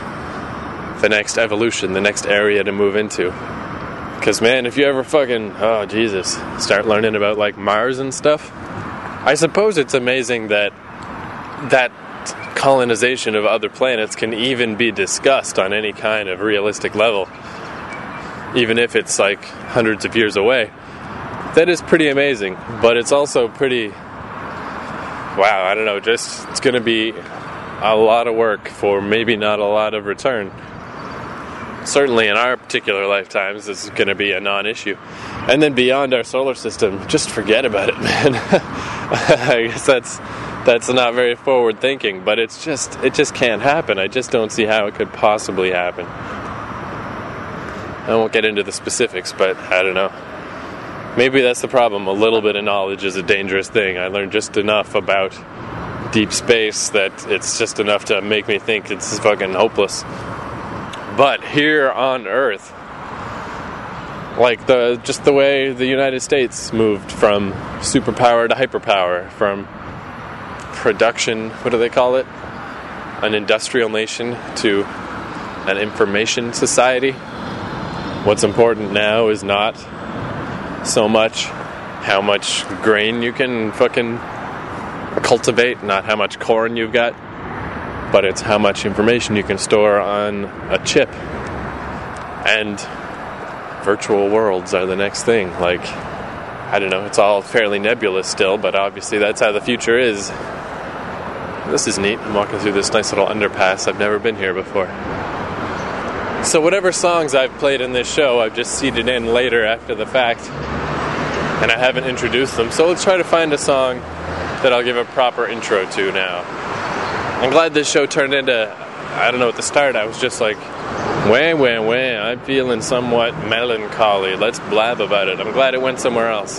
the next evolution, the next area to move into. Because, man, if you ever fucking, oh, Jesus, start learning about, like, Mars and stuff, I suppose it's amazing that that colonization of other planets can even be discussed on any kind of realistic level, even if it's, like, hundreds of years away. That is pretty amazing, but it's also pretty, wow, I don't know, just, it's going to be a lot of work for maybe not a lot of return. Certainly in our particular lifetimes, this is going to be a non-issue. And then beyond our solar system, just forget about it, man. I guess that's that's not very forward thinking, but it's just, it just can't happen. I just don't see how it could possibly happen. I won't get into the specifics, but I don't know. Maybe that's the problem. A little bit of knowledge is a dangerous thing. I learned just enough about deep space that it's just enough to make me think it's fucking hopeless. But here on Earth, like the just the way the United States moved from superpower to hyperpower, from production, what do they call it? An industrial nation to an information society. What's important now is not so much how much grain you can fucking cultivate, not how much corn you've got, but it's how much information you can store on a chip. And virtual worlds are the next thing. Like, I don't know, it's all fairly nebulous still, but obviously that's how the future is. This is neat. I'm walking through this nice little underpass. I've never been here before. So whatever songs I've played in this show, I've just seeded in later after the fact, and I haven't introduced them. So let's try to find a song that I'll give a proper intro to now. I'm glad this show turned into, I don't know, at the start I was just like, wah, wah, wah, I'm feeling somewhat melancholy. Let's blab about it. I'm glad it went somewhere else.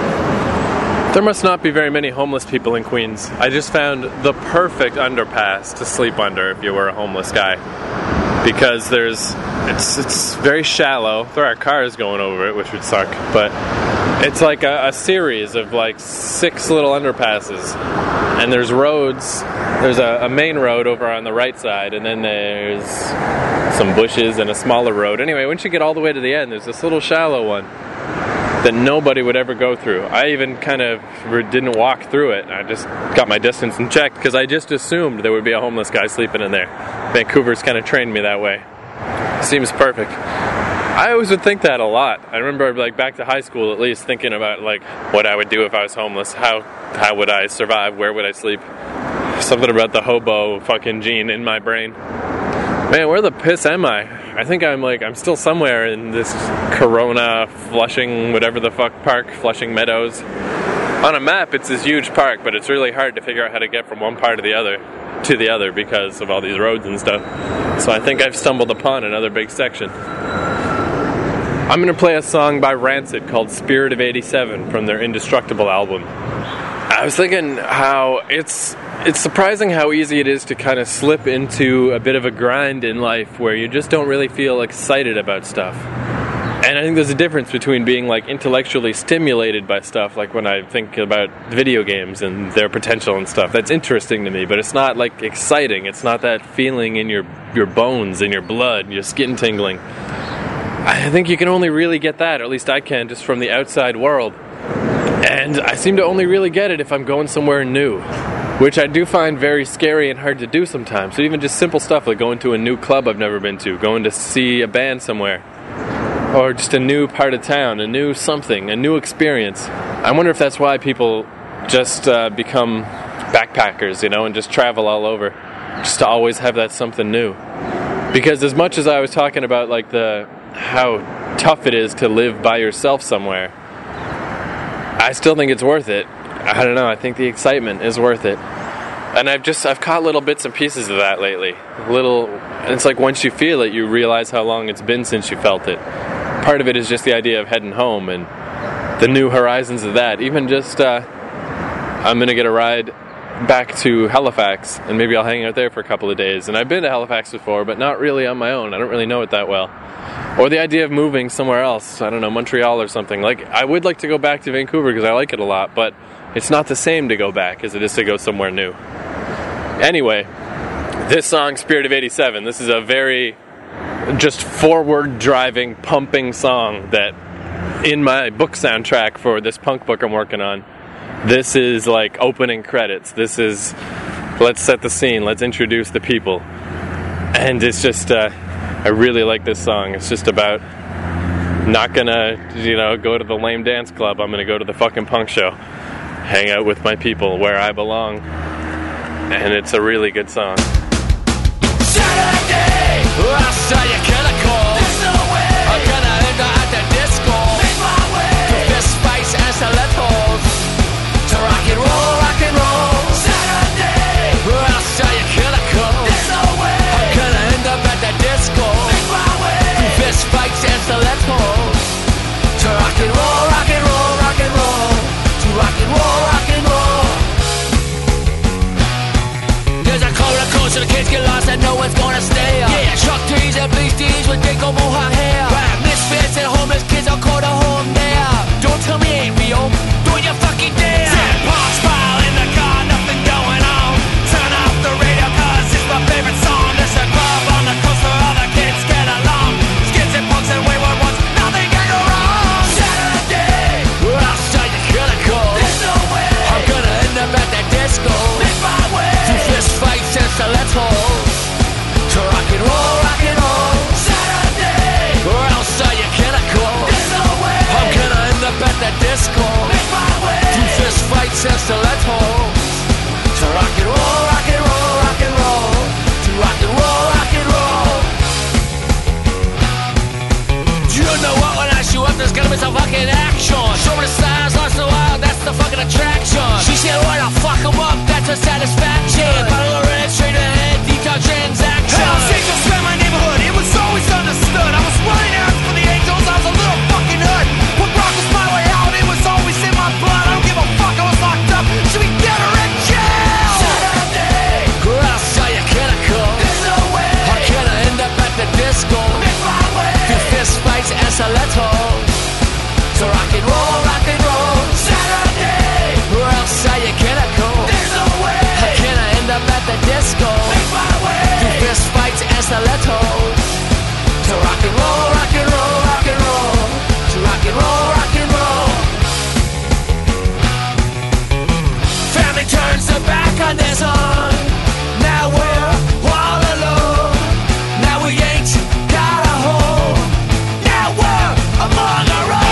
There must not be very many homeless people in Queens. I just found the perfect underpass to sleep under if you were a homeless guy. Because there's, it's it's very shallow. There are cars going over it, which would suck. But it's like a, a series of like six little underpasses. And there's roads. There's a, a main road over on the right side. And then there's some bushes and a smaller road. Anyway, once you get all the way to the end, there's this little shallow one that nobody would ever go through. I even kind of didn't walk through it. I just got my distance and checked because I just assumed there would be a homeless guy sleeping in there. Vancouver's kind of trained me that way. Seems perfect. I always would think that a lot. I remember, like, back to high school at least, thinking about, like, what I would do if I was homeless. How how would I survive? Where would I sleep? Something about the hobo fucking gene in my brain. Man, where the piss am I? I think I'm like, I'm still somewhere in this Corona, Flushing, whatever the fuck park, Flushing Meadows. On a map, it's this huge park, but it's really hard to figure out how to get from one part to the other, to the other because of all these roads and stuff. So I think I've stumbled upon another big section. I'm going to play a song by Rancid called Spirit of eighty-seven from their Indestructible album. I was thinking how it's it's surprising how easy it is to kind of slip into a bit of a grind in life where you just don't really feel excited about stuff. And I think there's a difference between being like intellectually stimulated by stuff, like when I think about video games and their potential and stuff. That's interesting to me, but it's not like exciting. It's not that feeling in your, your bones, in your blood, your skin tingling. I think you can only really get that, or at least I can, just from the outside world. And I seem to only really get it if I'm going somewhere new, which I do find very scary and hard to do sometimes. So even just simple stuff like going to a new club I've never been to, going to see a band somewhere, or just a new part of town, a new something, a new experience. I wonder if that's why people just uh, become backpackers, you know, and just travel all over, just to always have that something new. Because as much as I was talking about like the how tough it is to live by yourself somewhere, I still think it's worth it. I don't know, I think the excitement is worth it. And I've just, I've caught little bits and pieces of that lately. Little, and it's like once you feel it, you realize how long it's been since you felt it. Part of it is just the idea of heading home and the new horizons of that. Even just, uh, I'm going to get a ride back to Halifax, and maybe I'll hang out there for a couple of days. And I've been to Halifax before, but not really on my own. I don't really know it that well. Or the idea of moving somewhere else, I don't know, Montreal or something. Like, I would like to go back to Vancouver because I like it a lot, but it's not the same to go back as it is to go somewhere new. Anyway, this song, Spirit of eighty-seven, this is a very just forward-driving, pumping song that in my book soundtrack for this punk book I'm working on, this is like opening credits. This is, let's set the scene, let's introduce the people. And it's just, uh, I really like this song. It's just about not gonna, you know, go to the lame dance club. I'm gonna go to the fucking punk show. Hang out with my people where I belong. And it's a really good song. Saturday, I saw you kinda cold. There's no way I'm gonna end up at the disco. Make my way to fist fights and stilettos, to rock and roll, rock and roll. Saturday, I saw you kinda cold. There's no way I'm gonna end up at the disco. Make my way to fist fights and stilettos, to rock and roll, rock and roll, rock and roll, to rock and roll, rock and roll. There's a color coaster, the kids get lost and no one's gonna stay up. Yeah, truck trees and beasties with Dinko Mohawk hair. Right, misfits and homeless kids all call to home there. Don't tell me ain't real, do your fucking dare. Set box pile in the car, nothing going on. Turn off the radio cause it's my favorite song. There's a club on the coast where all the kids get along. Skids and punks and wayward ones, nothing can go wrong. Saturday, I'll start to kill a cold. There's no way I'm gonna end up at that disco. Make my way to fist fights and stilettos, to rock and roll, rock and roll. Saturday, or else are you kinda cold. There's no way I'm gonna end up at that disco. sun is on. Now we're all alone. Now we ain't got a home. Now we're among our own.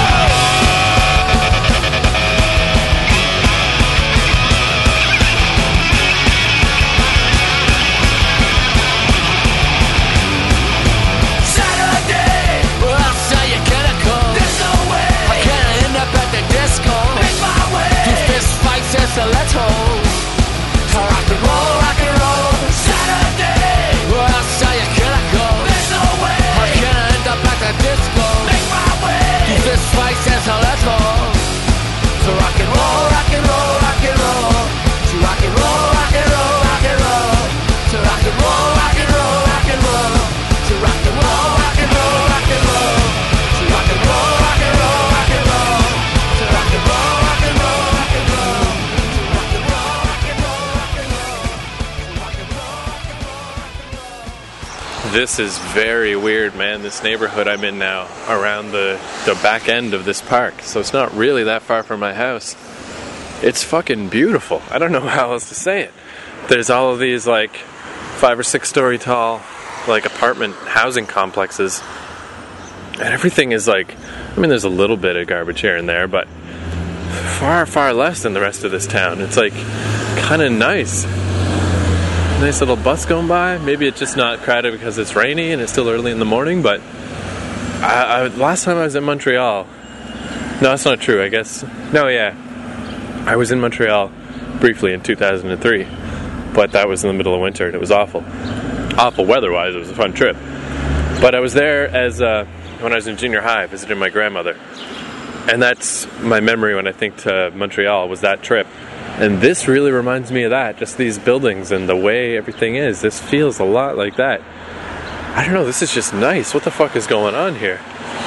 Saturday, well, I'll say you gotta go. There's no way I can't end up at the disco. Make my way. Do fist fights and stilettos. To rock and roll, rock and roll. Saturday, well, I'll say you gotta go. There's no way I can't end up at the disco. Make my way. Do fist fights and stilettos. To rock and roll, rock and roll, rock and roll. To rock and roll, rock and roll, rock and roll. To rock and roll, rock and roll, rock and roll. To rock and roll, rock and roll, rock and roll. To rock and roll, rock and roll, rock and roll. To rock and roll, rock and roll, rock and roll. To rock and roll, rock and roll, rock and roll. To rock and roll, rock and roll, rock and roll. This is very weird, man. This neighborhood I'm in now, around the, the back end of this park. So it's not really that far from my house. It's fucking beautiful. I don't know how else to say it. There's all of these, like, five or six story tall, like, apartment housing complexes. And everything is like, I mean, there's a little bit of garbage here and there, but far, far less than the rest of this town. It's, like, kind of nice. Nice little bus going by. Maybe it's just not crowded because it's rainy and it's still early in the morning, but I, I, last time I was in Montreal, no, that's not true, I guess. No, yeah. I was in Montreal briefly in two thousand three, but that was in the middle of winter and it was awful. Awful weather-wise, it was a fun trip. But I was there as, uh, when I was in junior high, visiting my grandmother. And that's my memory when I think to Montreal, was that trip. And this really reminds me of that, just these buildings and the way everything is. This feels a lot like that. I don't know, this is just nice. What the fuck is going on here?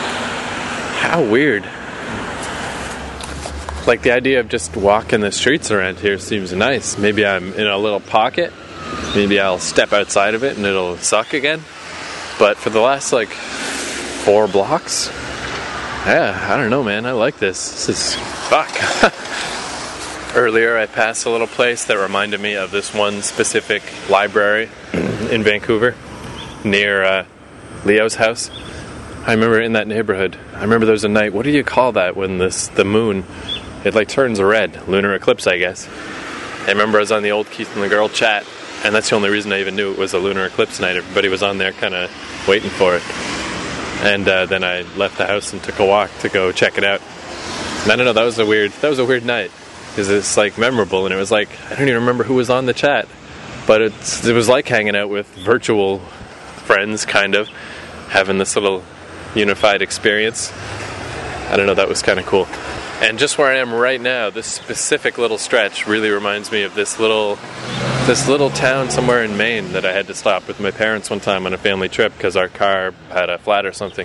How weird. Like, the idea of just walking the streets around here seems nice. Maybe I'm in a little pocket. Maybe I'll step outside of it and it'll suck again. But for the last, like, four blocks, yeah, I don't know, man. I like this. This is... fuck. Earlier, I passed a little place that reminded me of this one specific library in Vancouver, near uh, Leo's house. I remember in that neighborhood, I remember there was a night, what do you call that when this the moon, it like turns red, lunar eclipse, I guess. I remember I was on the old Keith and the Girl chat, and that's the only reason I even knew it was a lunar eclipse night. Everybody was on there kind of waiting for it. And uh, then I left the house and took a walk to go check it out. And I don't know, that was a weird, that was a weird night. Because it's like memorable, and it was like, I don't even remember who was on the chat. But it's, it was like hanging out with virtual friends, kind of. Having this little unified experience. I don't know, that was kind of cool. And just where I am right now, this specific little stretch really reminds me of this little this little town somewhere in Maine that I had to stop with my parents one time on a family trip because our car had a flat or something.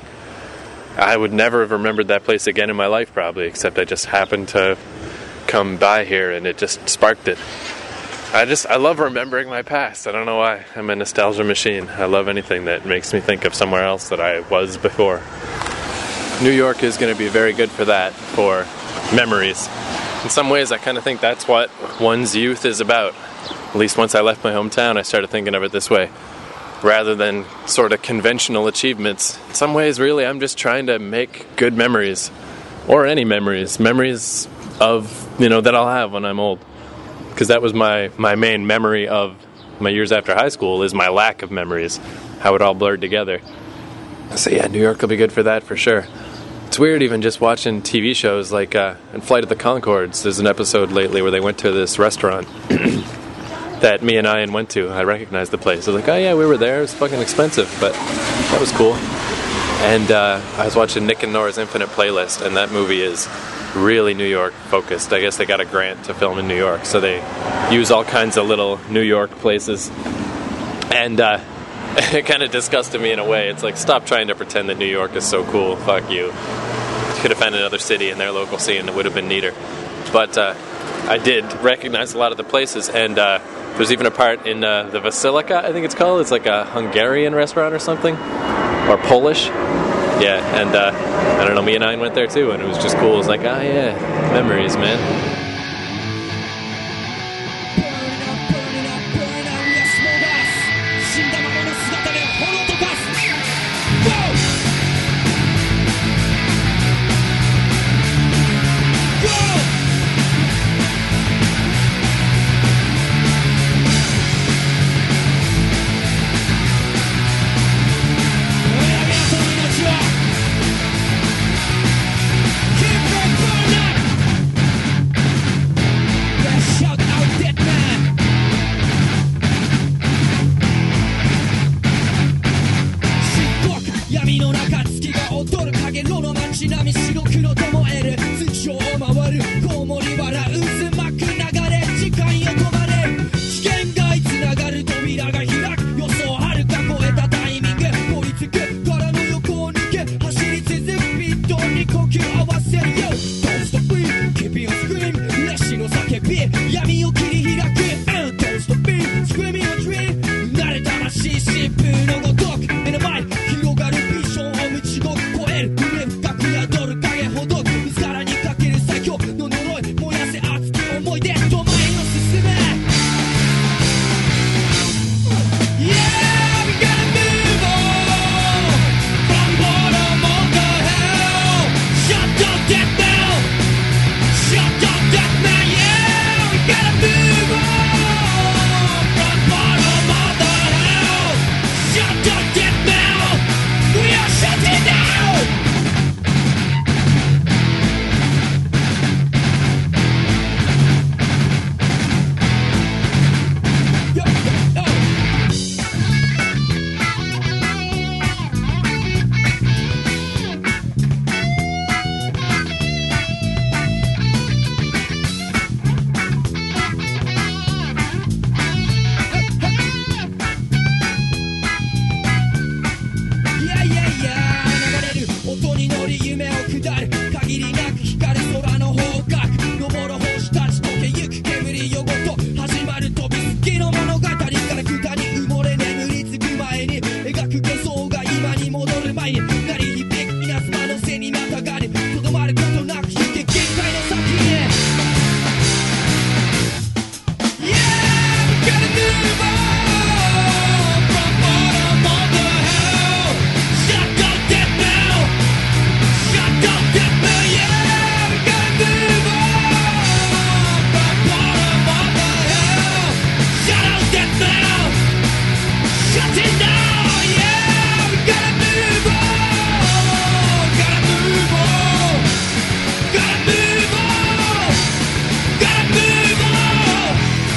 I would never have remembered that place again in my life, probably, except I just happened to come by here and it just sparked it. I just, I love remembering my past. I don't know why. I'm a nostalgia machine. I love anything that makes me think of somewhere else that I was before. New York is going to be very good for that, for memories. In some ways, I kind of think that's what one's youth is about. At least once I left my hometown, I started thinking of it this way. Rather than sort of conventional achievements. In some ways, really, I'm just trying to make good memories. Or any memories. Memories of, you know, that I'll have when I'm old. Because that was my, my main memory of my years after high school, is my lack of memories. How it all blurred together. So yeah, New York will be good for that for sure. It's weird even just watching T V shows like uh, in Flight of the Conchords. There's an episode lately where they went to this restaurant that me and Ian went to. I recognized the place. I was like, oh yeah, we were there. It was fucking expensive, but that was cool. And uh, I was watching Nick and Nora's Infinite Playlist, and that movie is really New York focused. I guess they got a grant to film in New York, so they use all kinds of little New York places. And uh, it kind of disgusted me in a way. It's like, stop trying to pretend that New York is so cool. Fuck you. You could have found another city in their local scene that would have been neater. But uh, I did recognize a lot of the places, and uh, there's even a part in uh, the Basilica, I think it's called. It's like a Hungarian restaurant or something, or Polish. Yeah, and uh, I don't know, me and Ian went there too, and it was just cool. It was like, ah, oh, yeah, memories, man. 思い出と前を進め Yeah, we gotta move on from bottom of the hell. Shut down death bell. Shut down death man. Yeah, we gotta move on from bottom of the hell. Shut down death bell. We are shutting down. Yo, yo, yo.いやいやいや流れる音に乗り夢を下る限りなく光る空の方角昇る星たち溶けゆく煙よごと始まる飛び好きの物語から管に埋もれ眠りつく前に描く幻想が今に戻る前に鳴り響く稲妻の背にまたがりとどまることなく引け限界の先へ Yeah, we gotta move on from bottom of the hell. Shut down death bell. Shut down death bell. Yeah, we gotta move on from bottom of the hell. Shut down death bell. Shut it down. Yeah, we gotta move on. Gotta move on. Gotta move on. Gotta move on.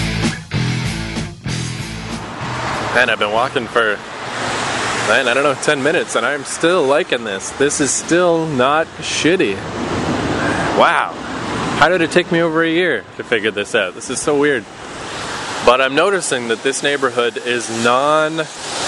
Man, I've been walking for, man, I don't know, ten minutes, and I'm still liking this. This is still not shitty. Wow. How did it take me over a year to figure this out? This is so weird. But I'm noticing that this neighborhood is non,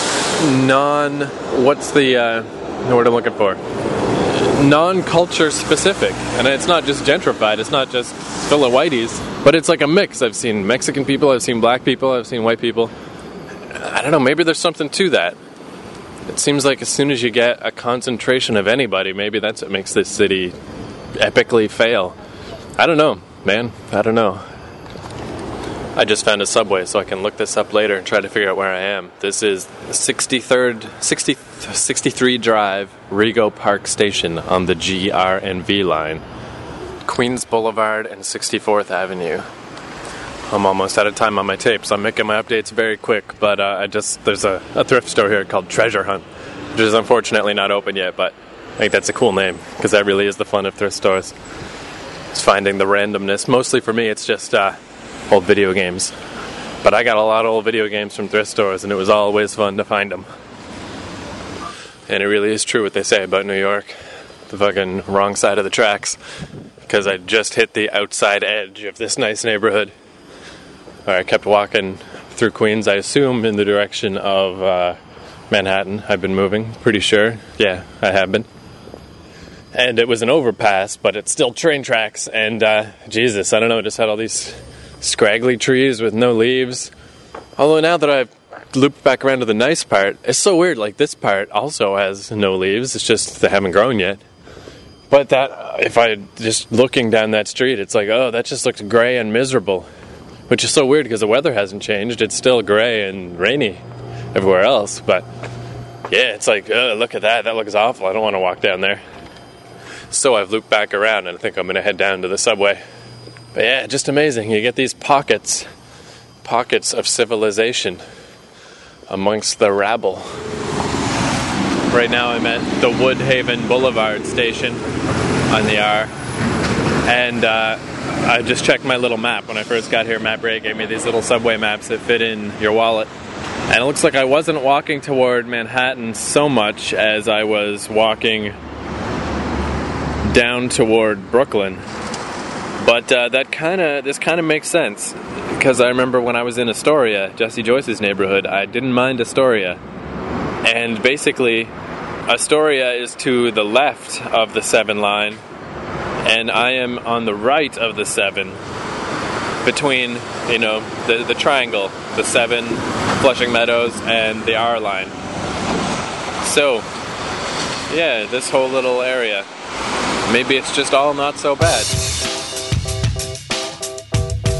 non, what's the uh, word I'm looking for? Non-culture specific. And it's not just gentrified, it's not just full of whiteys, but it's like a mix. I've seen Mexican people, I've seen black people, I've seen white people. I don't know, maybe there's something to that. It seems like as soon as you get a concentration of anybody, maybe that's what makes this city epically fail. I don't know, man. I don't know. I just found a subway, so I can look this up later and try to figure out where I am. This is sixty-third, sixty, sixty-three Drive, Rego Park Station on the G, R, and V line. Queens Boulevard and sixty-fourth Avenue. I'm almost out of time on my tape, so I'm making my updates very quick, but uh, I just, there's a, a thrift store here called Treasure Hunt, which is unfortunately not open yet, but I think that's a cool name, because that really is the fun of thrift stores. It's finding the randomness. Mostly for me, it's just uh, old video games. But I got a lot of old video games from thrift stores, and it was always fun to find them. And it really is true what they say about New York. The fucking wrong side of the tracks. Because I just hit the outside edge of this nice neighborhood. I kept walking through Queens, I assume, in the direction of uh, Manhattan. I've been moving, pretty sure. Yeah, I have been. And it was an overpass, but it's still train tracks. And, uh, Jesus, I don't know, it just had all these scraggly trees with no leaves. Although now that I've looped back around to the nice part, it's so weird, like this part also has no leaves. It's just they haven't grown yet. But that, if I, just looking down that street, it's like, oh, that just looks gray and miserable. Which is so weird because the weather hasn't changed. It's still gray and rainy everywhere else. But, yeah, it's like, oh, look at that. That looks awful. I don't want to walk down there. So I've looped back around, and I think I'm going to head down to the subway. But, yeah, just amazing. You get these pockets, pockets of civilization amongst the rabble. Right now I'm at the Woodhaven Boulevard station on the R. And, uh... I just checked my little map. When I first got here, MapRay gave me these little subway maps that fit in your wallet. And it looks like I wasn't walking toward Manhattan so much as I was walking down toward Brooklyn. But uh, that kind of, this kind of makes sense. Because I remember when I was in Astoria, Jesse Joyce's neighborhood, I didn't mind Astoria. And basically, Astoria is to the left of the seven line. And I am on the right of the seven, between, you know, the, the triangle, the seven, Flushing Meadows, and the R line. So, yeah, this whole little area, maybe it's just all not so bad.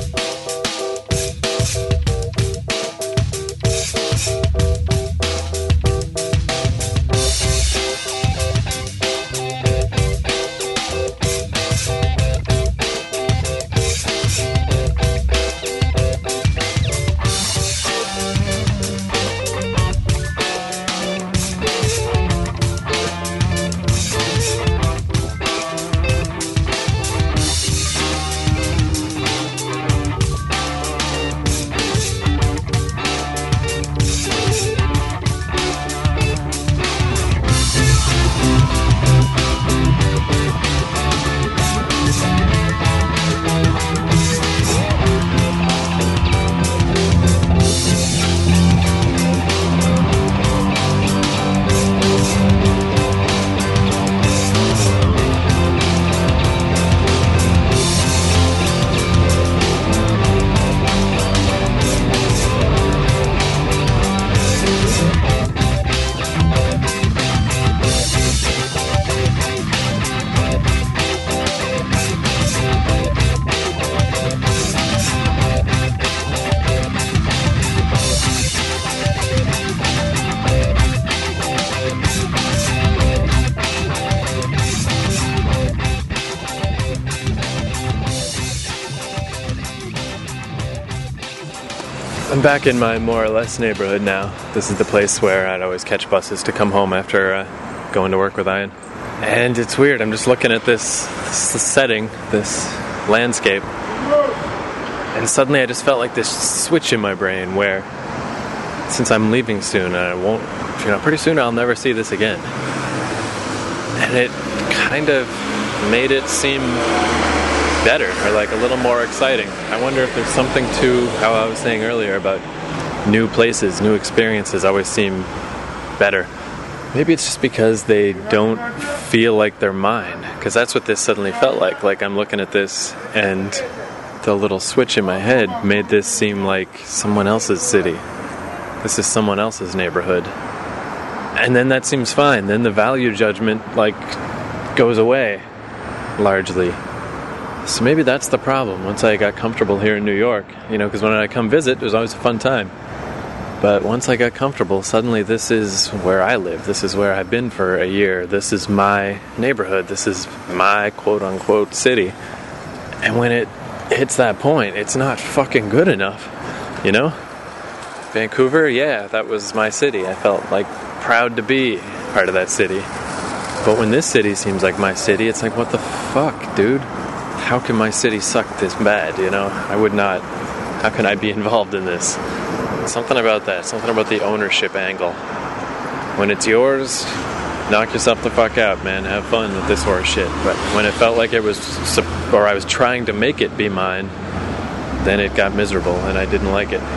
I'm back in my more or less neighborhood now. This is the place where I'd always catch buses to come home after uh, going to work with Ian. And it's weird, I'm just looking at this, this setting, this landscape, and suddenly I just felt like this switch in my brain where, since I'm leaving soon, and I won't, you know, pretty soon I'll never see this again. And it kind of made it seem better, or like a little more exciting. I wonder if there's something to how I was saying earlier about new places, new experiences always seem better. Maybe it's just because they don't feel like they're mine, because that's what this suddenly felt like. Like I'm looking at this and the little switch in my head made this seem like someone else's city. This is someone else's neighborhood. And then that seems fine. Then the value judgment like goes away largely. So maybe that's the problem. Once I got comfortable here in New York, you know, because when I come visit, it was always a fun time. But once I got comfortable, suddenly this is where I live. This is where I've been for a year. This is my neighborhood. This is my quote-unquote city. And when it hits that point, it's not fucking good enough, you know? Vancouver, yeah, that was my city. I felt like proud to be part of that city. But when this city seems like my city, it's like, what the fuck, dude? How can my city suck this bad, you know? I would not. How can I be involved in this? Something about that. Something about the ownership angle. When it's yours, knock yourself the fuck out, man. Have fun with this horse shit. But when it felt like it was, or I was trying to make it be mine, then it got miserable and I didn't like it.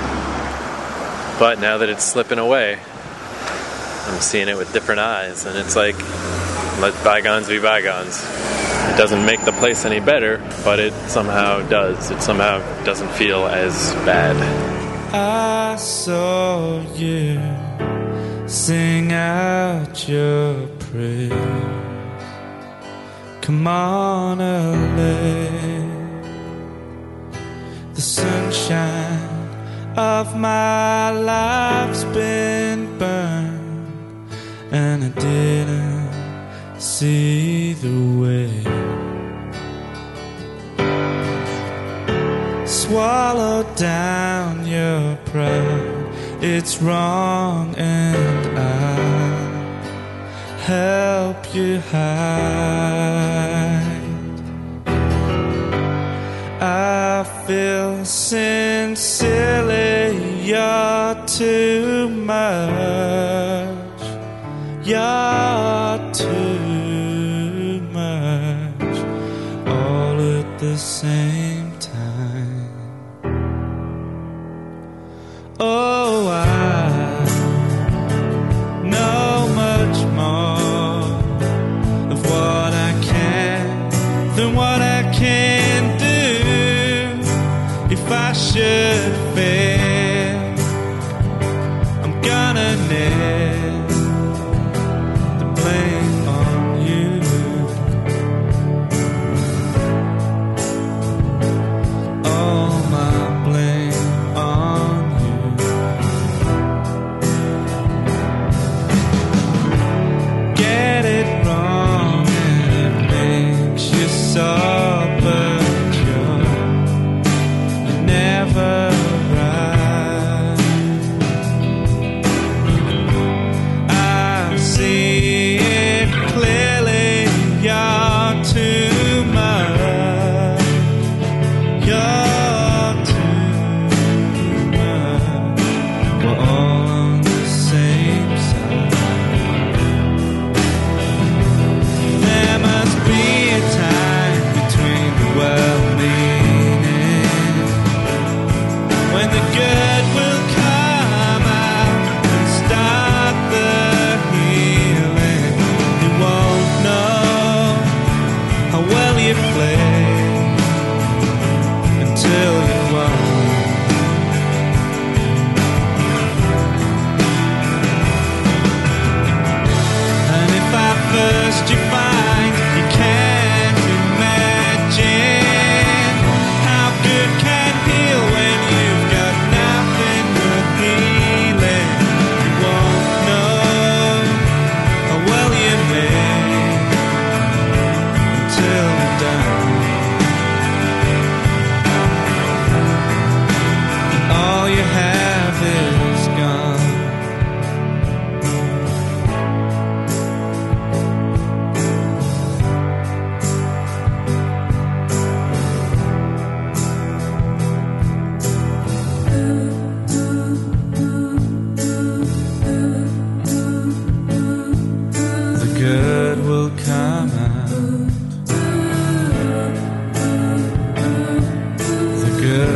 But now that it's slipping away, I'm seeing it with different eyes, and it's like, let bygones be bygones. It doesn't make the place any better, but it somehow does. It somehow doesn't feel as bad. I saw you sing out your praise. Come on, L A. The sunshine of my life's been burned, and I didn't see the way. Swallow down your pride, it's wrong, and I'll help you hide. I feel sincerely you're too much, you're too much, all at the same time. Oh, I know much more of what I can than what I can do. If I should fail, I'm gonna nail the blame on you. All my blame on you. Get it wrong and it makes you sore, but you're never right. I see it clearly, you're too much, you're too much. We're all on the same side. There must be a time between the well-meaning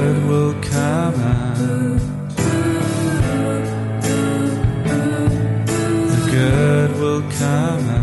good will come out. The good will come out.